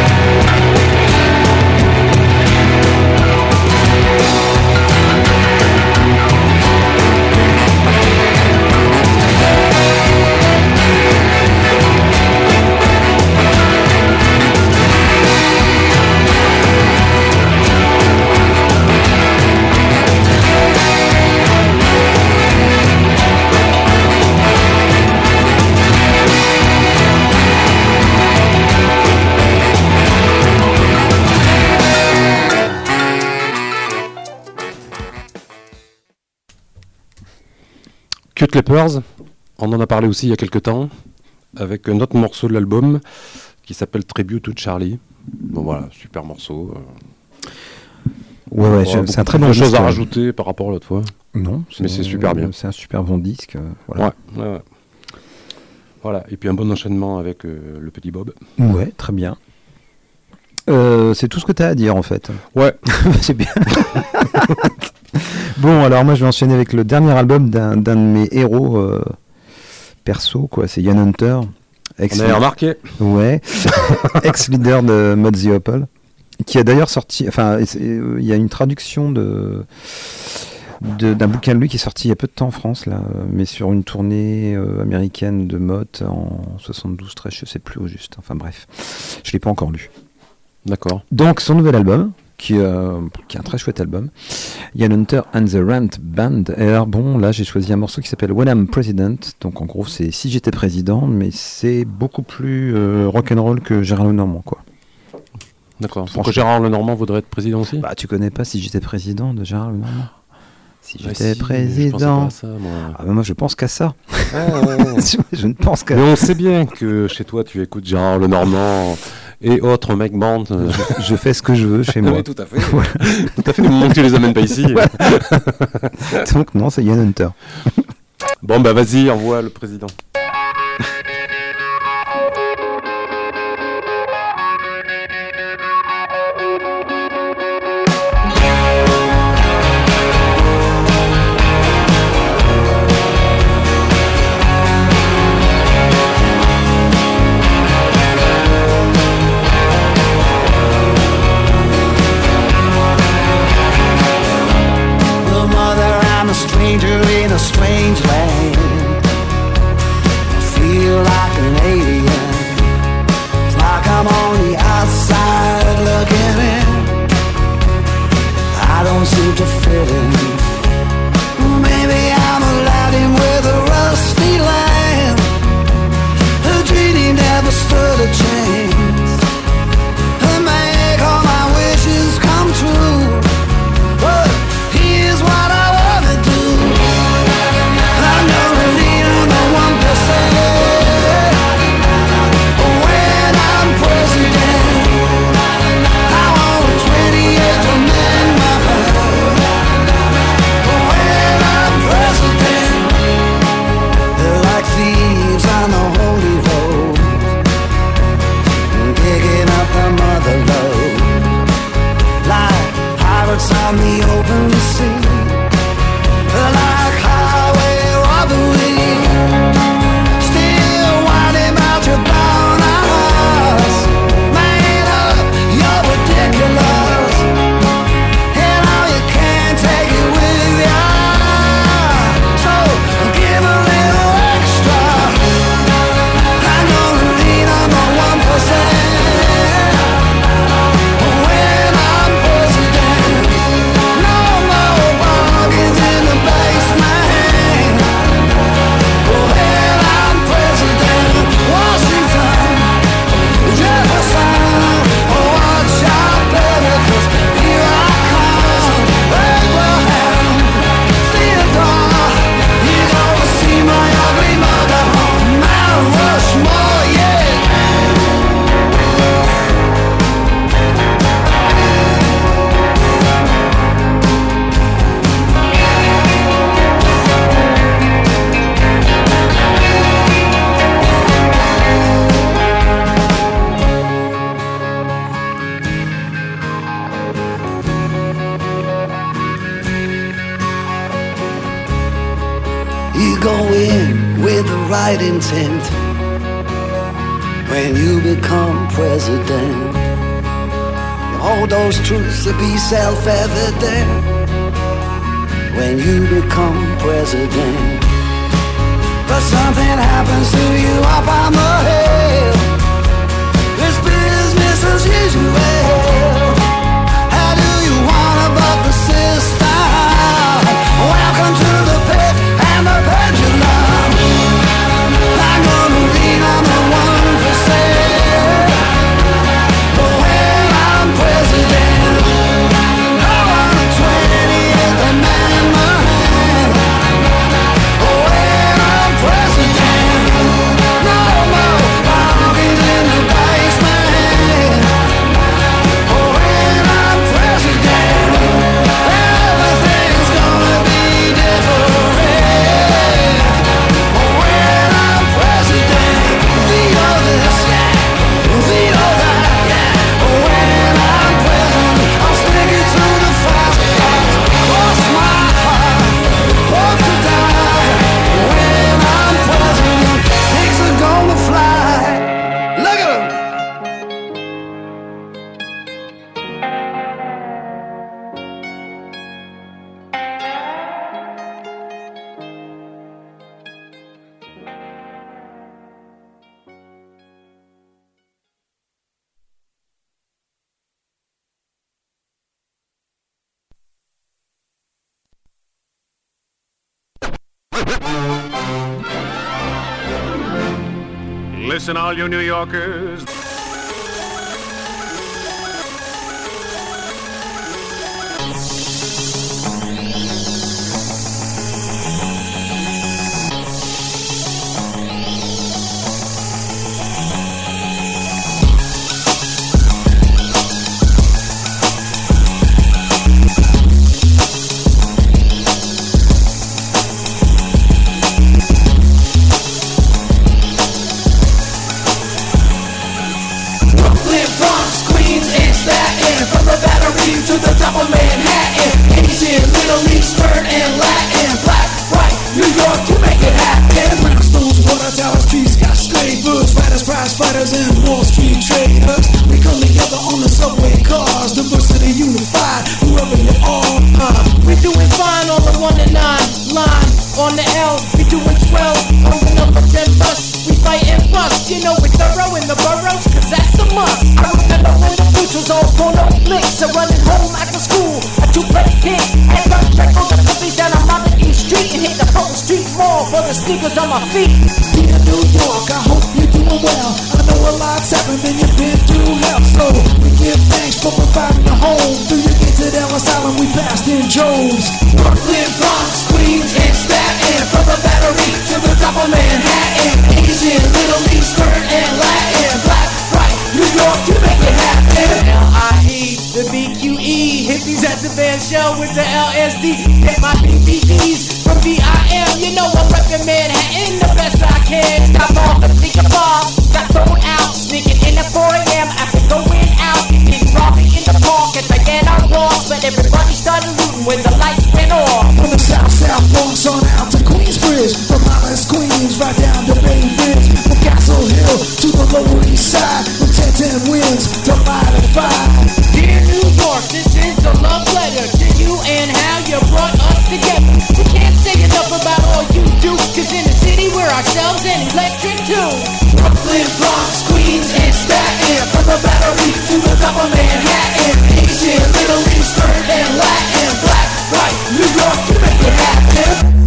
Cute Lepers, on en a parlé aussi il y a quelques temps, avec un autre morceau de l'album qui s'appelle Tribute to Charlie. Bon voilà, super morceau. Ouais, c'est un très bon disque. Chose à rajouter par rapport à l'autre fois. Non, mais c'est super bien. C'est un super bon disque. Voilà. Ouais. Voilà, et puis un bon enchaînement avec le petit Bob. Ouais, très bien. C'est tout ce que tu as à dire en fait. Ouais. C'est bien. Bon, alors moi je vais enchaîner avec le dernier album d'un de mes héros perso, quoi. C'est Ian Hunter. On avait remarqué. Ouais. Ex-leader de Mud the Apple. Qui a d'ailleurs sorti. Enfin, il y a une traduction d'un bouquin de lui qui est sorti il y a peu de temps en France, là, mais sur une tournée américaine de Mott en 72-13, je sais plus au juste. Enfin bref, je l'ai pas encore lu. D'accord. Donc son nouvel album, qui est un très chouette album. Ian Hunter and the Rant Band. Et alors bon, là j'ai choisi un morceau qui s'appelle When I'm President. Donc en gros c'est Si j'étais président, mais c'est beaucoup plus rock'n'roll que Gérard Lenormand, quoi. D'accord. Pourquoi Gérard Lenormand voudrait être président aussi ? Bah tu connais pas Si j'étais président de Gérard Lenormand ? Si j'étais président. Je moi. Ah bah moi je pense qu'à ça. Je ne pense qu'à. Mais on sait bien que chez toi tu écoutes Gérard Lenormand et autres mec band. Je fais ce que je veux chez moi. Oui, tout à fait. Voilà. Tout à fait, du moment que tu les amènes pas ici. Donc non, c'est Ian Hunter. Bon bah vas-y, envoie le président. In a strange land, I feel like an alien. It's like I'm on the outside looking in. I don't seem to fit in. Maybe I'm Aladdin with a rusty lamp. The genie never stood a chance to make all my wishes come true. But here's what I wanna do. I'm gonna lead on the 1%. When I'm president, I want 28th Amendment. When I'm president, they're like thieves on the holy road, digging up the mother lode, like pirates on the open sea, like highway robbery. Still whining about your brown eyes, made up, you're ridiculous, and how you can't take it with ya. So give a little extra. I'm gonna lean on the 1%. When I'm president, no more bargains in the basement. When I'm president, Washington, Jefferson, watch out baby, 'cause here I come. Abraham, Theodore, you gonna see my ugly mother on Mount Rushmore, yeah. You go in with the right intent when you become president. You hold those truths to be self-evident when you become president. But something happens to you up on the hill. It's business as usual. How do you wanna buck the system? Welcome to the pit and the pendulum. I'm gonna lean on the 1%. But when I'm president, I want a 20th Amendment. When I'm president, no more Listen, all you New Yorkers. To the top of Manhattan, Asian, Middle Eastern, and Latin, black, white, New York, you make it happen. Brownstones, water towers, trees, skyscrapers, fighters, prize fighters, and Wall Street traders. We come together on the subway cars, diversity unified, whoever you are. We're doing fine on the 1 and 9 line, on the L, we doing swell, on the number 10 bus. We fight and bust, you know we're thorough in the boroughs, cause that's a must. I remember when the future's all porno flicks, so running home after school, I two-play kick, and gun check on the puppies down on Mother East Street, and hit the Fulton Street Mall for the sneakers on my feet. Dear New York, I hope you're doing well. I know a lot's happened and you've been through hell, so we give thanks for providing a home. Through your gated Ellis Island, we passed in droves. Brooklyn, Bronx, Queens, and Staten, from the Battery to the top of Manhattan, Asian, Middle Eastern, and Latin, black, white, New York, you make it happen. L-I-E, the B-Q-E, hippies at the band show with the LSD. Get my BBDs from V-I-M, you know I'm reppin' Manhattan the best I can. Stop off the sneaker bar, got thrown out, sneaking in at 4 a.m. after going out. Get robbing in the park at the ghetto walls, but everybody started looting when the lights went off. From the South Bronx on out to Queensbridge, from Hollis, Queens, right down to Bay Ridge, from Castle Hill to the Lower East Side, from 1010 winds to 5 Dear New York, this is a love letter to you and how you brought us together. We can't say enough about all you do, cause in the city we're ourselves and electric too. Brooklyn, Bronx, Queens, and Staten, from the Battery to the top of Manhattan, Asian, Middle Eastern, and Latin, black, white, New York, you make it happen.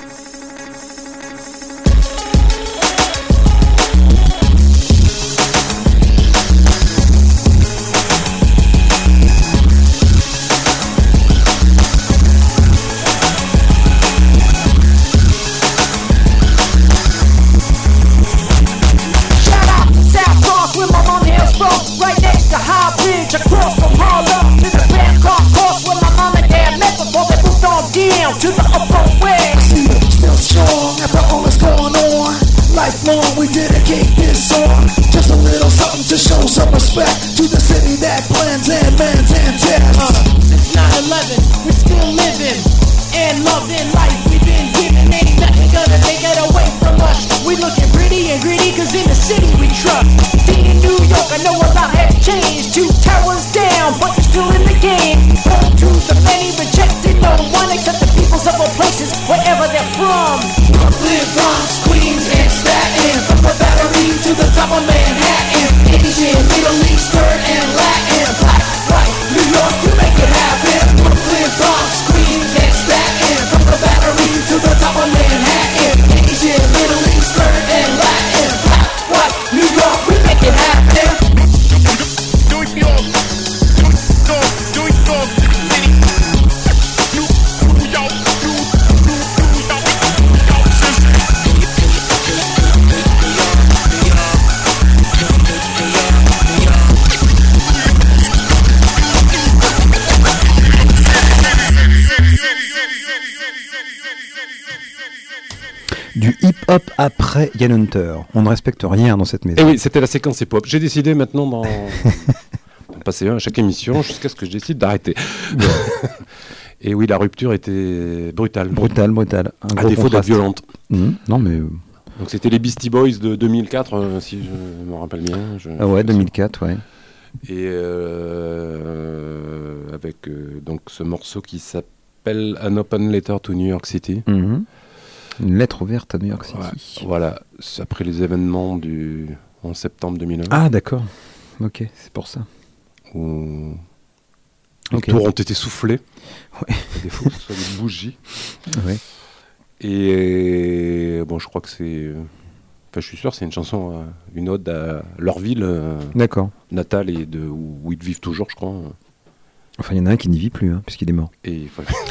Across from Harlem to the Bangkok course where my mom and dad met before they moved on down to the Upper West. Still strong after all that's going on. Lifelong we dedicate this song. Just a little something to show some respect to the city that blends and mends and tests. Since 9/11 we're still living and loving life we've been given. Ain't nothing gonna take it away from us. We looking pretty and gritty cause in the city we trust. In New York I know a lot has changed. 2 towers down but you're still in the game. Home to the many rejected, no one except the peoples of all places wherever they're from. Brooklyn, Bronx, Queens, and Staten, from the Battery to the top of Manhattan, Asian, Middle Eastern, and Latin, black, white, New York, you make it happen. Brooklyn, Bronx, Queens, and Staten, from the Battery to the top of Manhattan, Asian, Middle Eastern, and Latin, black, white, New York, we make it happen. Du hip-hop après Ian Hunter. On ne respecte rien dans cette maison. Et oui, c'était la séquence hip-hop. J'ai décidé maintenant d'en passer un à chaque émission jusqu'à ce que je décide d'arrêter. Et oui, la rupture était brutale. Brutale. À défaut d'être violente. Non, mais... Donc c'était les Beastie Boys de 2004, si je me rappelle bien. Ah ouais, 2004, ouais. Et avec donc ce morceau qui s'appelle An Open Letter to New York City. Une lettre ouverte à New York City. Ouais, voilà, c'est après les événements du 11 septembre 2001. Ah d'accord, ok, c'est pour ça. Où les tours ont été soufflés. Ouais. À défaut que ce soit des bougies. Ouais. Et bon, je crois que c'est... Enfin, je suis sûr, c'est une chanson, une ode à leur ville natale et où ils vivent toujours, je crois. Enfin, il y en a un qui n'y vit plus, puisqu'il est mort. Et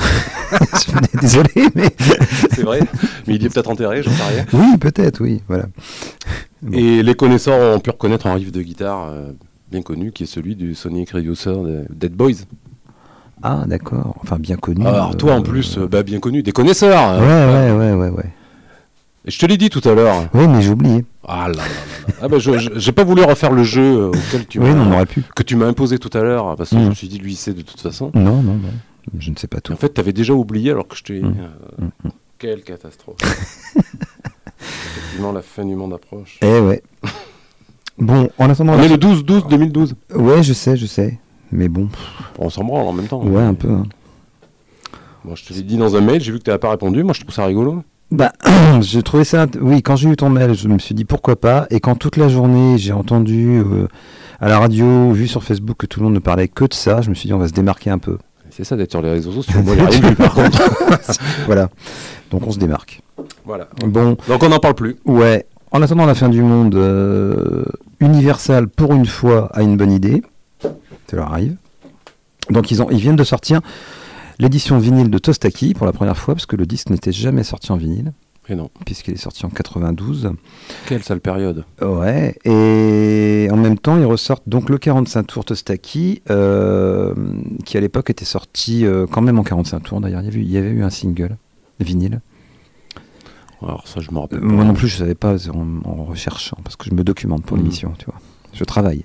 Désolé, mais... C'est vrai, mais il est peut-être enterré, j'en sais rien. Oui, peut-être, oui, voilà. Bon. Et les connaisseurs ont pu reconnaître un riff de guitare bien connu, qui est celui du Sonic Reducer de Dead Boys. Ah, d'accord. Enfin, bien connu. Alors, toi, en plus, bien connu, des connaisseurs. Ouais. Et je te l'ai dit tout à l'heure. Oui, mais j'ai oublié. Ah là. Ah bah, j'ai pas voulu refaire le jeu auquel que tu m'as imposé tout à l'heure, parce que je me suis dit, lui, il sait de toute façon. Non. Je ne sais pas tout. Et en fait, t'avais déjà oublié alors que je t'ai... Quelle catastrophe. Effectivement, la fin du monde approche. Eh ouais. Bon, en attendant... On est le 12-12-2012. Ouais, je sais. Mais bon... On s'en branle en même temps. Ouais, un peu. Moi, je te l'ai dit dans un mail, j'ai vu que t'avais pas répondu. Moi, je trouve ça rigolo. Bah, j'ai trouvé ça... Oui, quand j'ai eu ton mail, je me suis dit pourquoi pas. Et quand toute la journée, j'ai entendu à la radio, vu sur Facebook que tout le monde ne parlait que de ça, je me suis dit on va se démarquer un peu. C'est ça d'être sur les réseaux sociaux. Moi, il n'y a rien vu, par contre. Voilà. Donc, on se démarque. Voilà. Bon. Donc, on n'en parle plus. Ouais. En attendant la fin du monde, Universal, pour une fois, a une bonne idée. Ça leur arrive. Donc, ils viennent de sortir l'édition vinyle de Tostaki pour la première fois, parce que le disque n'était jamais sorti en vinyle. Et non. Puisqu'il est sorti en 92. Quelle sale période. Ouais. Et en même temps, ils ressortent donc le 45 tours Tostaki, qui à l'époque était sorti quand même en 45 tours. D'ailleurs, il y avait eu un single vinyle. Alors ça, je me rappelle pas. Moi non plus, je savais pas en recherchant, parce que je me documente pour l'émission, tu vois. Je travaille.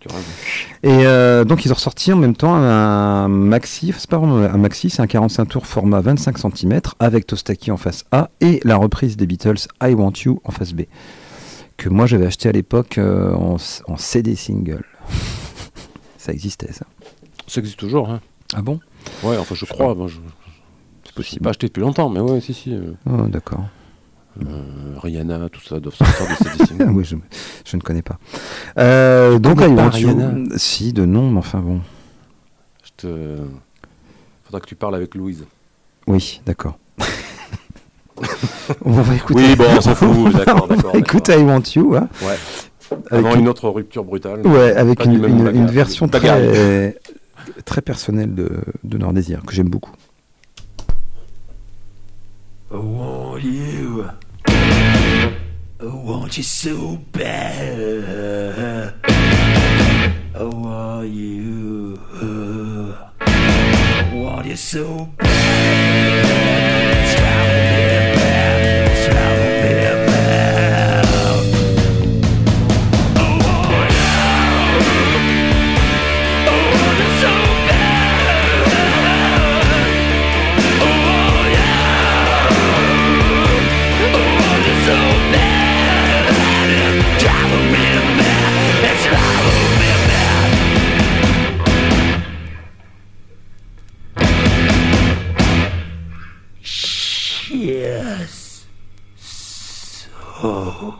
Et donc ils ont ressorti en même temps un maxi, c'est pas vraiment un maxi, c'est un 45 tours format 25 cm avec Tostaki en face A et la reprise des Beatles I Want You en face B, que moi j'avais acheté à l'époque en CD single. Ça existait, ça. Ça existe toujours, hein. Ah bon? Ouais, enfin je crois. Moi, c'est possible. Pas acheté depuis longtemps, mais ouais, si. Oh, d'accord. Rihanna, tout ça doivent sortir de cette édition. Oui, je ne connais pas. Donc I Want You, si de nom, mais enfin bon. Faudra que tu parles avec Louise. Oui, d'accord. On va écouter. Oui, bon, on s'en fout. D'accord. Écoute I Want You, hein. Ouais. Avant une autre rupture brutale. Ouais, avec une version très personnelle de Noir Désir que j'aime beaucoup. I want you. I want you so bad. I want you. I want you so bad. It's driving me mad. It's driving me mad. I want you. I want you so bad. I want you. So bad, it's driving me mad. It's driving me mad. Yes. So.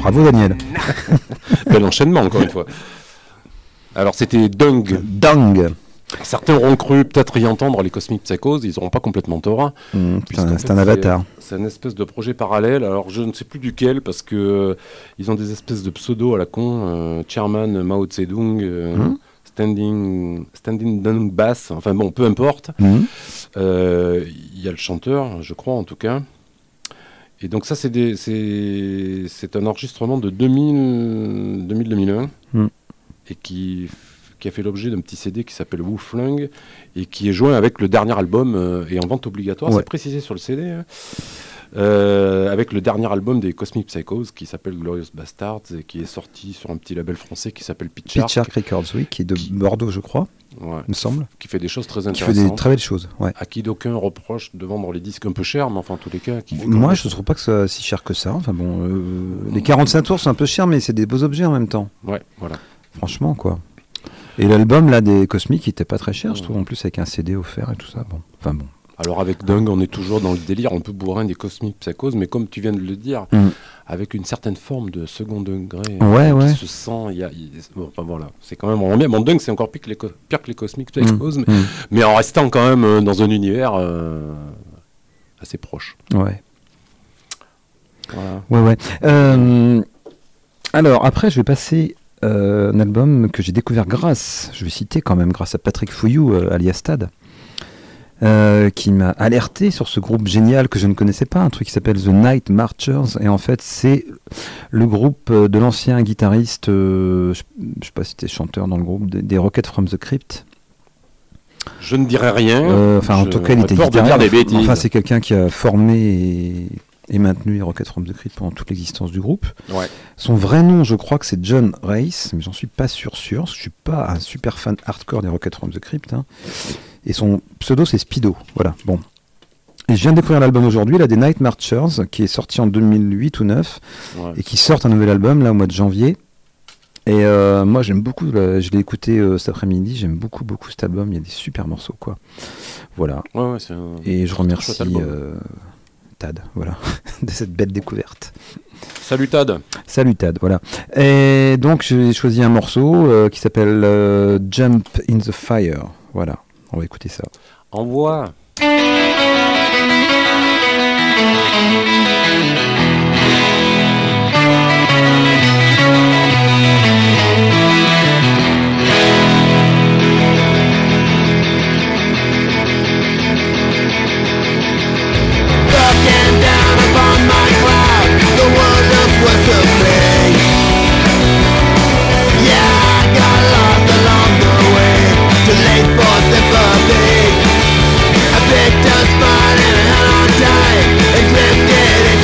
Bravo Daniel. Bel enchaînement encore une fois. Alors c'était Dung. Certains auront cru peut-être y entendre les Cosmic Psychos, ils n'auront pas complètement tort. C'est un avatar. C'est un espèce de projet parallèle, alors je ne sais plus duquel, parce que ils ont des espèces de pseudos à la con, Chairman Mao Zedong, Standing Dung Bass, enfin bon, peu importe. Il y a le chanteur, je crois en tout cas. Et donc ça c'est un enregistrement de 2000-2001 et qui a fait l'objet d'un petit CD qui s'appelle Wu Flung et qui est joint avec le dernier album et en vente obligatoire, c'est précisé sur le CD, avec le dernier album des Cosmic Psychos qui s'appelle Glorious Bastards et qui est sorti sur un petit label français qui s'appelle Pitch Shark Records, qui est de Bordeaux, je crois, me semble. Qui fait des choses très intéressantes. Qui fait des très belles choses, à qui d'aucuns reprochent de vendre les disques un peu chers, mais enfin en tous les cas... Moi, je ne trouve pas que ça soit si cher que ça. Enfin bon, les 45 tours sont un peu chers, mais c'est des beaux objets en même temps. Ouais, voilà. Franchement, quoi. Et l'album là des Cosmic, il était pas très cher, je trouve, en plus avec un CD offert et tout ça. Bon, enfin bon. Alors avec Dung, on est toujours dans le délire, on peut bourrer des Cosmic Psychos, mais comme tu viens de le dire, avec une certaine forme de second degré qui se sent. Bon, enfin voilà, c'est quand même bien. Bon, Dung, c'est encore pire que les Cosmic Psychos, mais en restant quand même dans un univers assez proche. Ouais. Voilà. Alors après, je vais passer un album que j'ai découvert grâce à Patrick Fouillou, alias Tad, qui m'a alerté sur ce groupe génial que je ne connaissais pas, un truc qui s'appelle The Night Marchers, et en fait c'est le groupe de l'ancien guitariste, je sais pas si c'était chanteur dans le groupe, des Rockets from the Crypt. Je ne dirais rien. En tout cas, il était guitariste. Enfin, c'est quelqu'un qui a formé et maintenu les Rockets from the Crypt pendant toute l'existence du groupe. Ouais. Son vrai nom, je crois que c'est John Race, mais j'en suis pas sûr. Je suis pas un super fan hardcore des Rockets from the Crypt. Et son pseudo, c'est Speedo. Voilà. Bon. Et je viens de découvrir l'album aujourd'hui, là, des Night Marchers, qui est sorti en 2008 ou 2009, et qui sort un nouvel album là au mois de janvier. Et moi, j'aime beaucoup. Je l'ai écouté cet après-midi. J'aime beaucoup cet album. Il y a des super morceaux, quoi. Voilà. Et je remercie Tad, voilà, de cette belle découverte. Salut Tad, voilà. Et donc j'ai choisi un morceau qui s'appelle Jump in the Fire. Voilà, on va écouter ça. Envoie. I picked a spot and I held on tight and drifted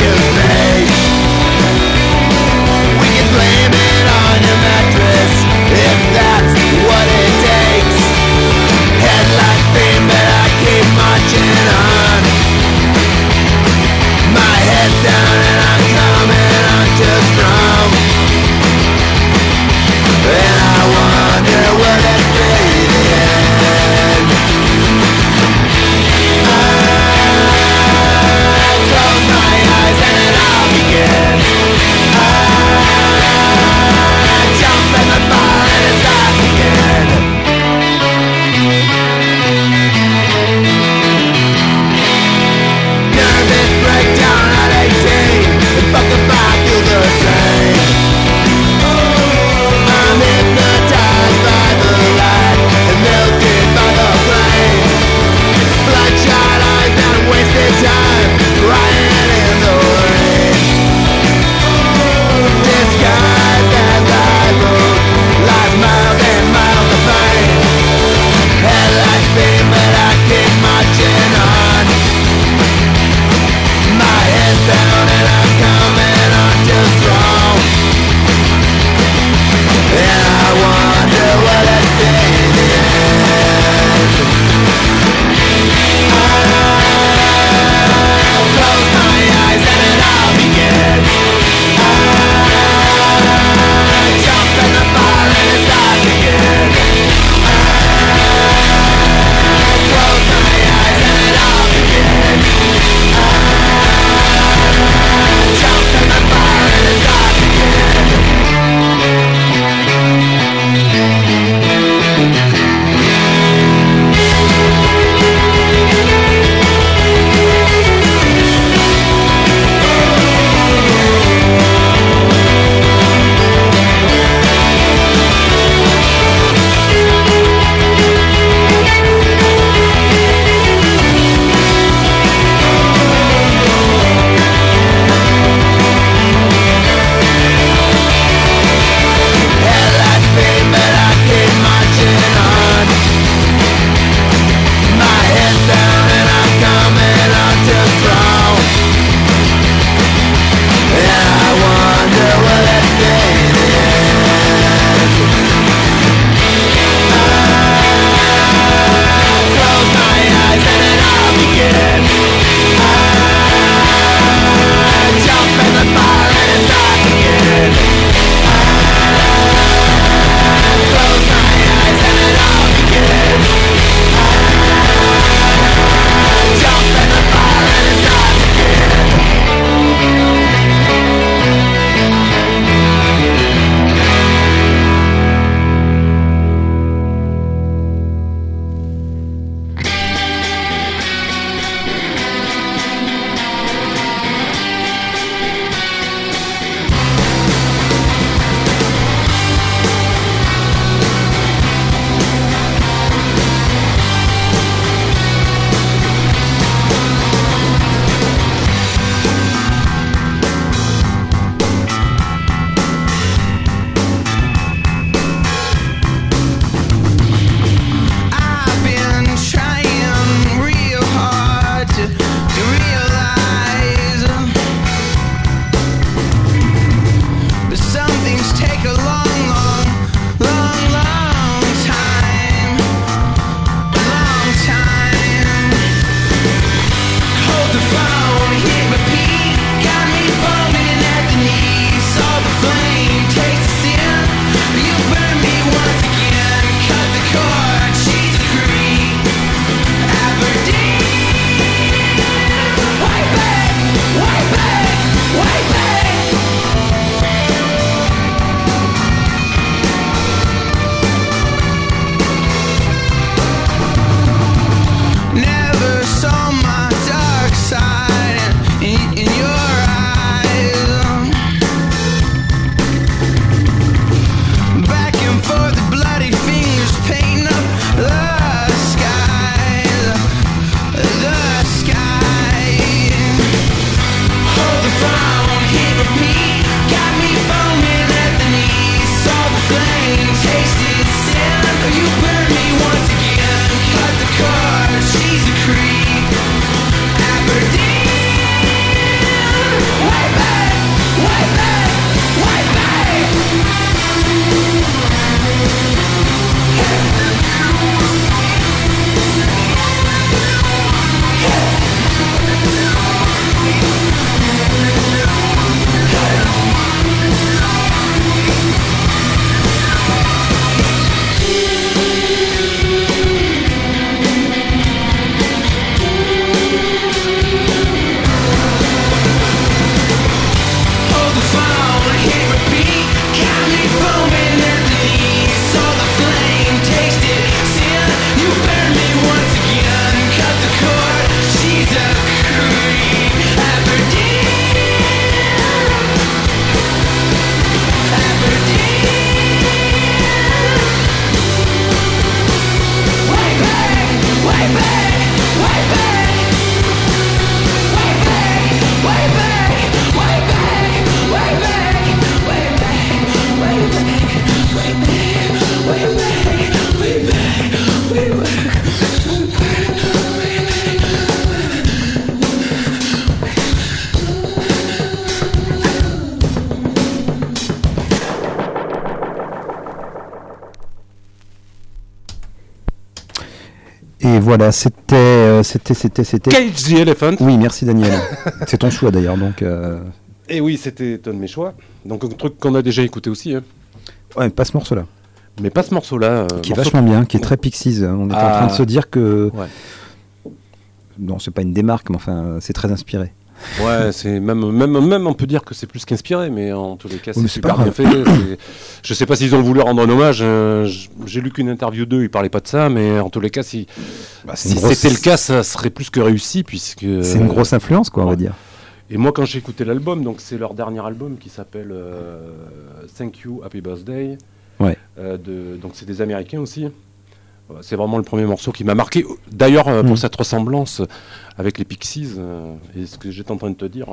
Et voilà, c'était... Cage the Elephant. Oui, merci Daniel. C'est ton choix d'ailleurs, donc... Et oui, c'était un de mes choix. Donc un truc qu'on a déjà écouté aussi. Hein. Ouais, mais pas ce morceau-là. Mais pas ce morceau-là. Qui est vachement bien, qui est très Pixies. On est en train de se dire que... Ouais. Non, c'est pas une démarque, mais enfin, c'est très inspiré. Ouais, c'est même on peut dire que c'est plus qu'inspiré, mais en tous les cas, c'est super bien fait. Je sais pas s'ils ont voulu rendre un hommage. J'ai lu qu'une interview d'eux, ils parlaient pas de ça, mais en tous les cas, si c'était le cas, ça serait plus que réussi, puisque... C'est une grosse influence, quoi, on va dire. Et moi, quand j'ai écouté l'album, donc c'est leur dernier album qui s'appelle Thank You, Happy Birthday. Ouais. Donc c'est des Américains aussi. C'est vraiment le premier morceau qui m'a marqué. D'ailleurs, pour cette ressemblance avec les Pixies, et ce que j'étais en train de te dire,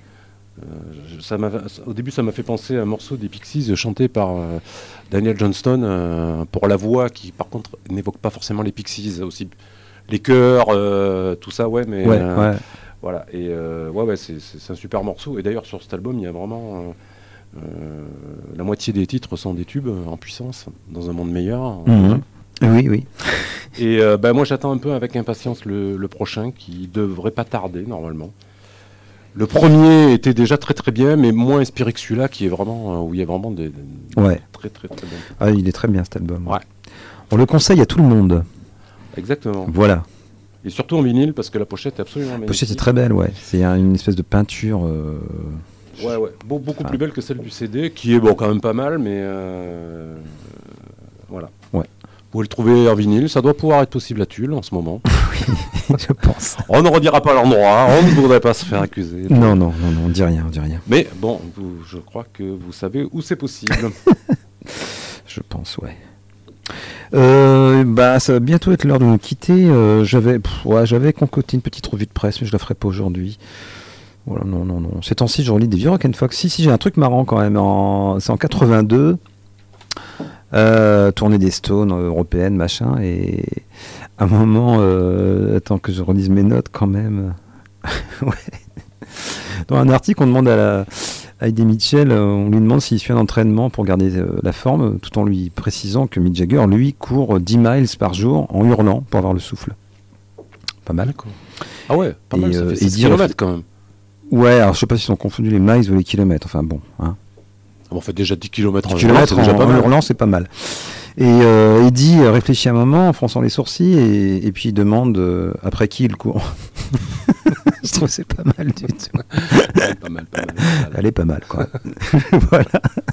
au début, ça m'a fait penser à un morceau des Pixies chanté par Daniel Johnston, pour la voix qui, par contre, n'évoque pas forcément les Pixies, aussi les chœurs, tout ça, ouais, mais voilà. Et c'est un super morceau. Et d'ailleurs, sur cet album, il y a vraiment la moitié des titres sont des tubes en puissance, dans un monde meilleur. Oui. Et moi j'attends un peu avec impatience le prochain qui devrait pas tarder normalement. Le premier était déjà très très bien, mais moins inspiré que celui-là qui est vraiment où il y a vraiment des très très très bons. Ah, il est très bien cet album. Ouais. On le conseille à tout le monde. Exactement. Voilà. Et surtout en vinyle parce que la pochette est absolument magnifique. La pochette est très belle, ouais. C'est une espèce de peinture. Beaucoup plus belle que celle du CD, qui est quand même pas mal, mais voilà. Ouais. Vous pouvez le trouver en vinyle, ça doit pouvoir être possible à Tulle en ce moment. Oui, je pense. On ne redira pas l'endroit, on ne voudrait pas se faire accuser. Non, on dit rien. Mais bon, je crois que vous savez où c'est possible. Je pense, ouais. Ça va bientôt être l'heure de nous quitter. J'avais concocté une petite revue de presse, mais je la ferai pas aujourd'hui. Voilà, non. Ces temps-ci, je relis des vieux Rock & Fox. Si, j'ai un truc marrant quand même. C'est en 82. Tournée des Stones européenne, machin. Et à un moment, attends que je relise mes notes quand même. Ouais. Dans un article, on demande à Heidi Mitchell, on lui demande s'il suit un entraînement pour garder la forme, tout en lui précisant que Mick Jagger, lui, court 10 miles par jour en hurlant pour avoir le souffle. Pas mal, quoi. Ah ouais, pas mal, ça fait 6 km quand même. Ouais, alors je sais pas s'ils ont confondu les miles ou les kilomètres, enfin bon. Hein. On fait déjà 10 km en hurlant, c'est pas mal. Et Eddie réfléchit un moment en fronçant les sourcils et puis il demande après qui il court. Je trouve que c'est pas mal du tout. Pas mal. Elle est pas mal, quoi. Voilà.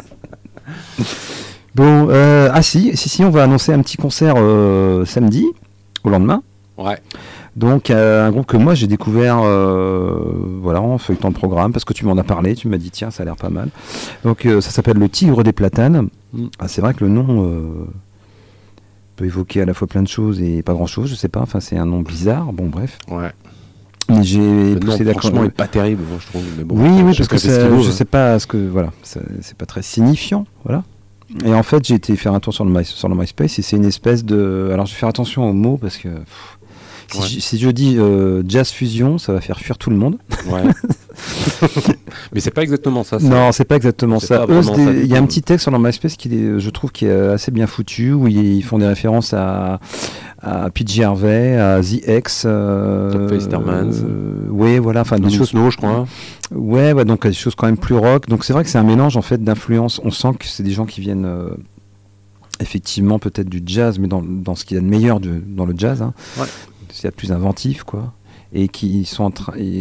Bon, si, on va annoncer un petit concert samedi, au lendemain. Ouais. Donc un groupe que moi j'ai découvert en feuilletant le programme parce que tu m'en as parlé, tu m'as dit tiens ça a l'air pas mal. Donc ça s'appelle le Tigre des Platanes. C'est vrai que le nom peut évoquer à la fois plein de choses et pas grand chose, je sais pas, enfin c'est un nom bizarre, bon bref. Ouais. Mais j'ai poussé d'accord. Franchement, il est pas terrible, moi, je trouve. Mais bon, oui, parce que je sais pas ce que voilà, c'est pas très signifiant, voilà. Et en fait j'ai été faire un tour sur le MySpace et c'est une espèce de, alors je vais faire attention aux mots parce que si je dis jazz fusion, ça va faire fuir tout le monde. Ouais. Mais c'est pas exactement ça. Non, c'est pas exactement ça. Il y a un petit texte sur leur MySpace je trouve qui est assez bien foutu, où ils font des références à PJ Harvey, à The X, ouais, voilà, enfin des choses. Snow, je crois. Ouais, donc des choses quand même plus rock. Donc c'est vrai que c'est un mélange en fait d'influences. On sent que c'est des gens qui viennent effectivement peut-être du jazz, mais dans ce qu'il y a de meilleur dans le jazz. Hein. Ouais. C'est plus inventif, quoi, et qui sont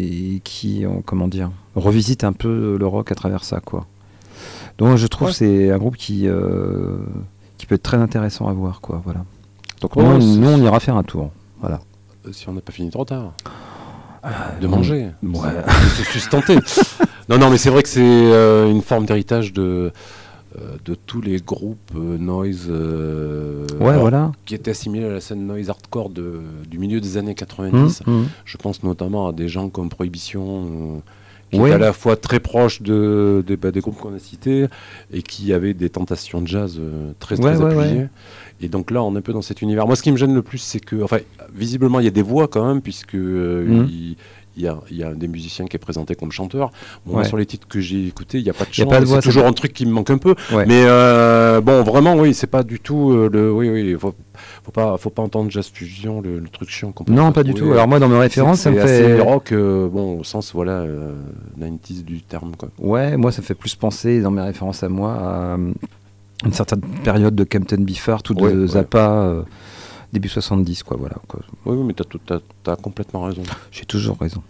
revisitent un peu le rock à travers ça, quoi. Donc je trouve que c'est un groupe qui peut être très intéressant à voir, quoi, voilà. Donc nous on ira faire un tour, voilà. Si on n'a pas fini trop tard de manger, de se sustenter. non mais c'est vrai que c'est une forme d'héritage de tous les groupes noise qui étaient assimilés à la scène noise hardcore du milieu des années 90. Je pense notamment à des gens comme Prohibition, qui étaient à la fois très proches des groupes qu'on a cités et qui avaient des tentations de jazz très appuyées. Ouais. Et donc là, on est un peu dans cet univers. Moi, ce qui me gêne le plus, c'est que, visiblement, il y a des voix quand même, puisque il y a un des musiciens qui est présenté comme chanteur. Moi, Ouais. sur les titres que j'ai écoutés, il n'y a pas de Y a chant. pas de voix, C'est toujours c'est- un truc qui me manque un peu. Ouais. Mais bon, vraiment, oui, c'est pas du tout oui, faut pas entendre jazz fusion, le truc chiant qu'on peut Non, pas du trouver. tout. Alors moi, dans mes références, ça me C'est fait... assez rock, bon, au sens, voilà, 90s du terme, quoi. Ouais, moi, ça me fait plus penser, dans mes références à moi, à une certaine période de Captain Beefheart ou de Ouais, ouais. Zappa, début 70, quoi, voilà. Quoi. Oui, mais t'as complètement raison. J'ai toujours raison.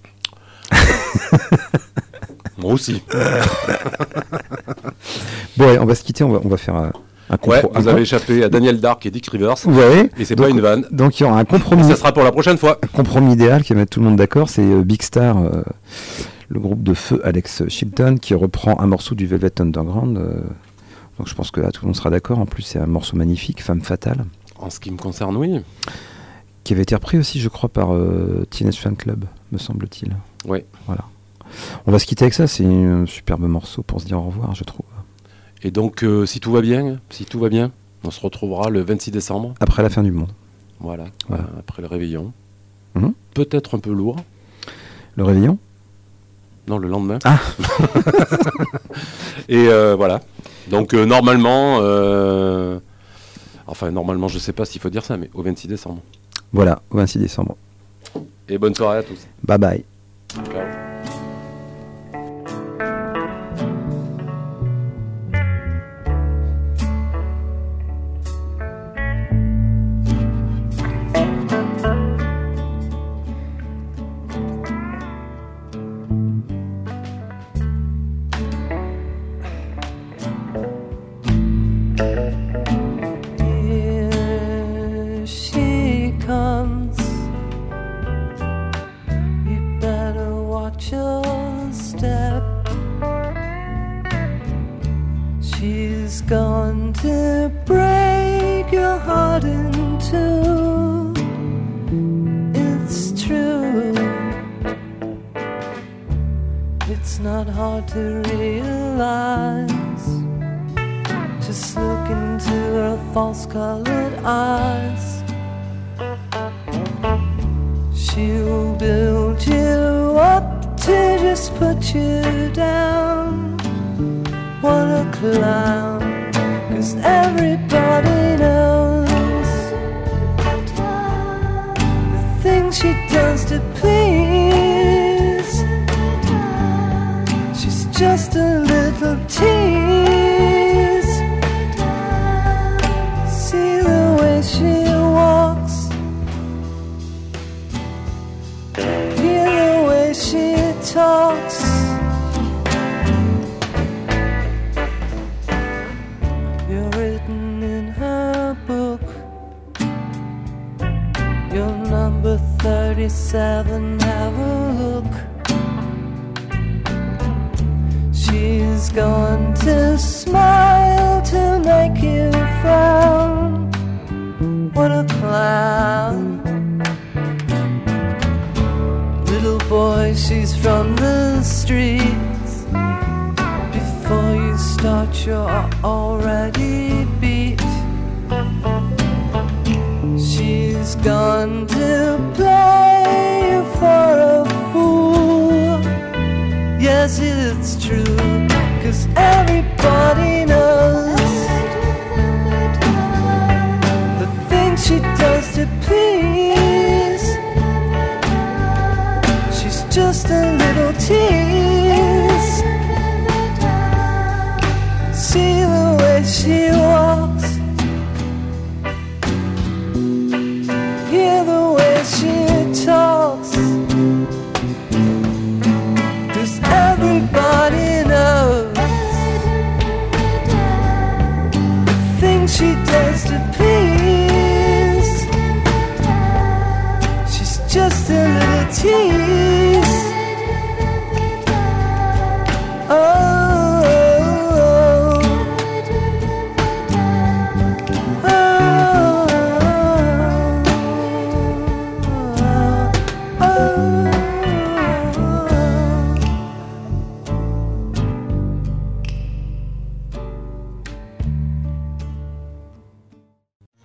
Moi aussi. Bon, allez, on va se quitter, on va faire un Ouais, compro- vous avez échappé à Daniel Dark et Dick Rivers. Ouais. Et c'est Donc- pas une vanne. Donc il y aura un Et compromis. ça sera pour la prochaine fois. Un compromis idéal qui va mettre tout le monde d'accord, c'est Big Star, le groupe de feu Alex Chilton, qui reprend un morceau du Velvet Underground. Donc je pense que là tout le monde sera d'accord. En plus c'est un morceau magnifique, Femme Fatale, En ce qui me concerne, oui. qui avait été repris aussi, je crois, par Teenage Fan Club, me semble-t-il. Ouais. Voilà. On va se quitter avec ça, c'est un superbe morceau pour se dire au revoir, je trouve. Et donc, si tout va bien, on se retrouvera le 26 décembre. Après la fin du monde. Voilà. Voilà. Après le réveillon. Mhm. Peut-être un peu lourd. Le réveillon. Non, le lendemain. Ah. Et voilà. Donc, normalement, normalement, je sais pas s'il faut dire ça, mais au 26 décembre. Voilà, au 26 décembre. Et bonne soirée à tous. Bye bye. Ciao. Here she comes. You better watch your step. She's gone to break your heart in two. It's true. It's not hard to realize. Just look into her false-colored eyes. She'll build you up to just put you down. What a clown, 'cause everybody knows the things she does to please. She's just a little tease. See the way she walks, hear the way she talks. You're written in her book. You're number 37, have a look. She's gone to smile to make you frown. What a clown. Little boy, she's from the streets. Before you start, you're already beat. She's gone to play you for a fool. Yes, it's true, 'cause everybody knows the things she does to please. She's just a little tease. See the way she walks, hear the way she talks. 'Cause everybody knows the things she does to please. She's just a little tease. Oh.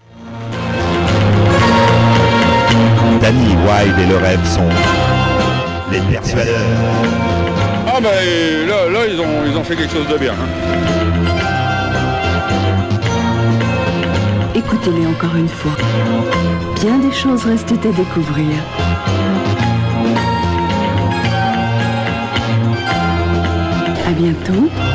Danny Wilde et le rêve sombre. les persuadeurs. Ah ben là ils ont fait quelque chose de bien. Écoutez-les encore une fois. Bien des choses restent à découvrir. À bientôt.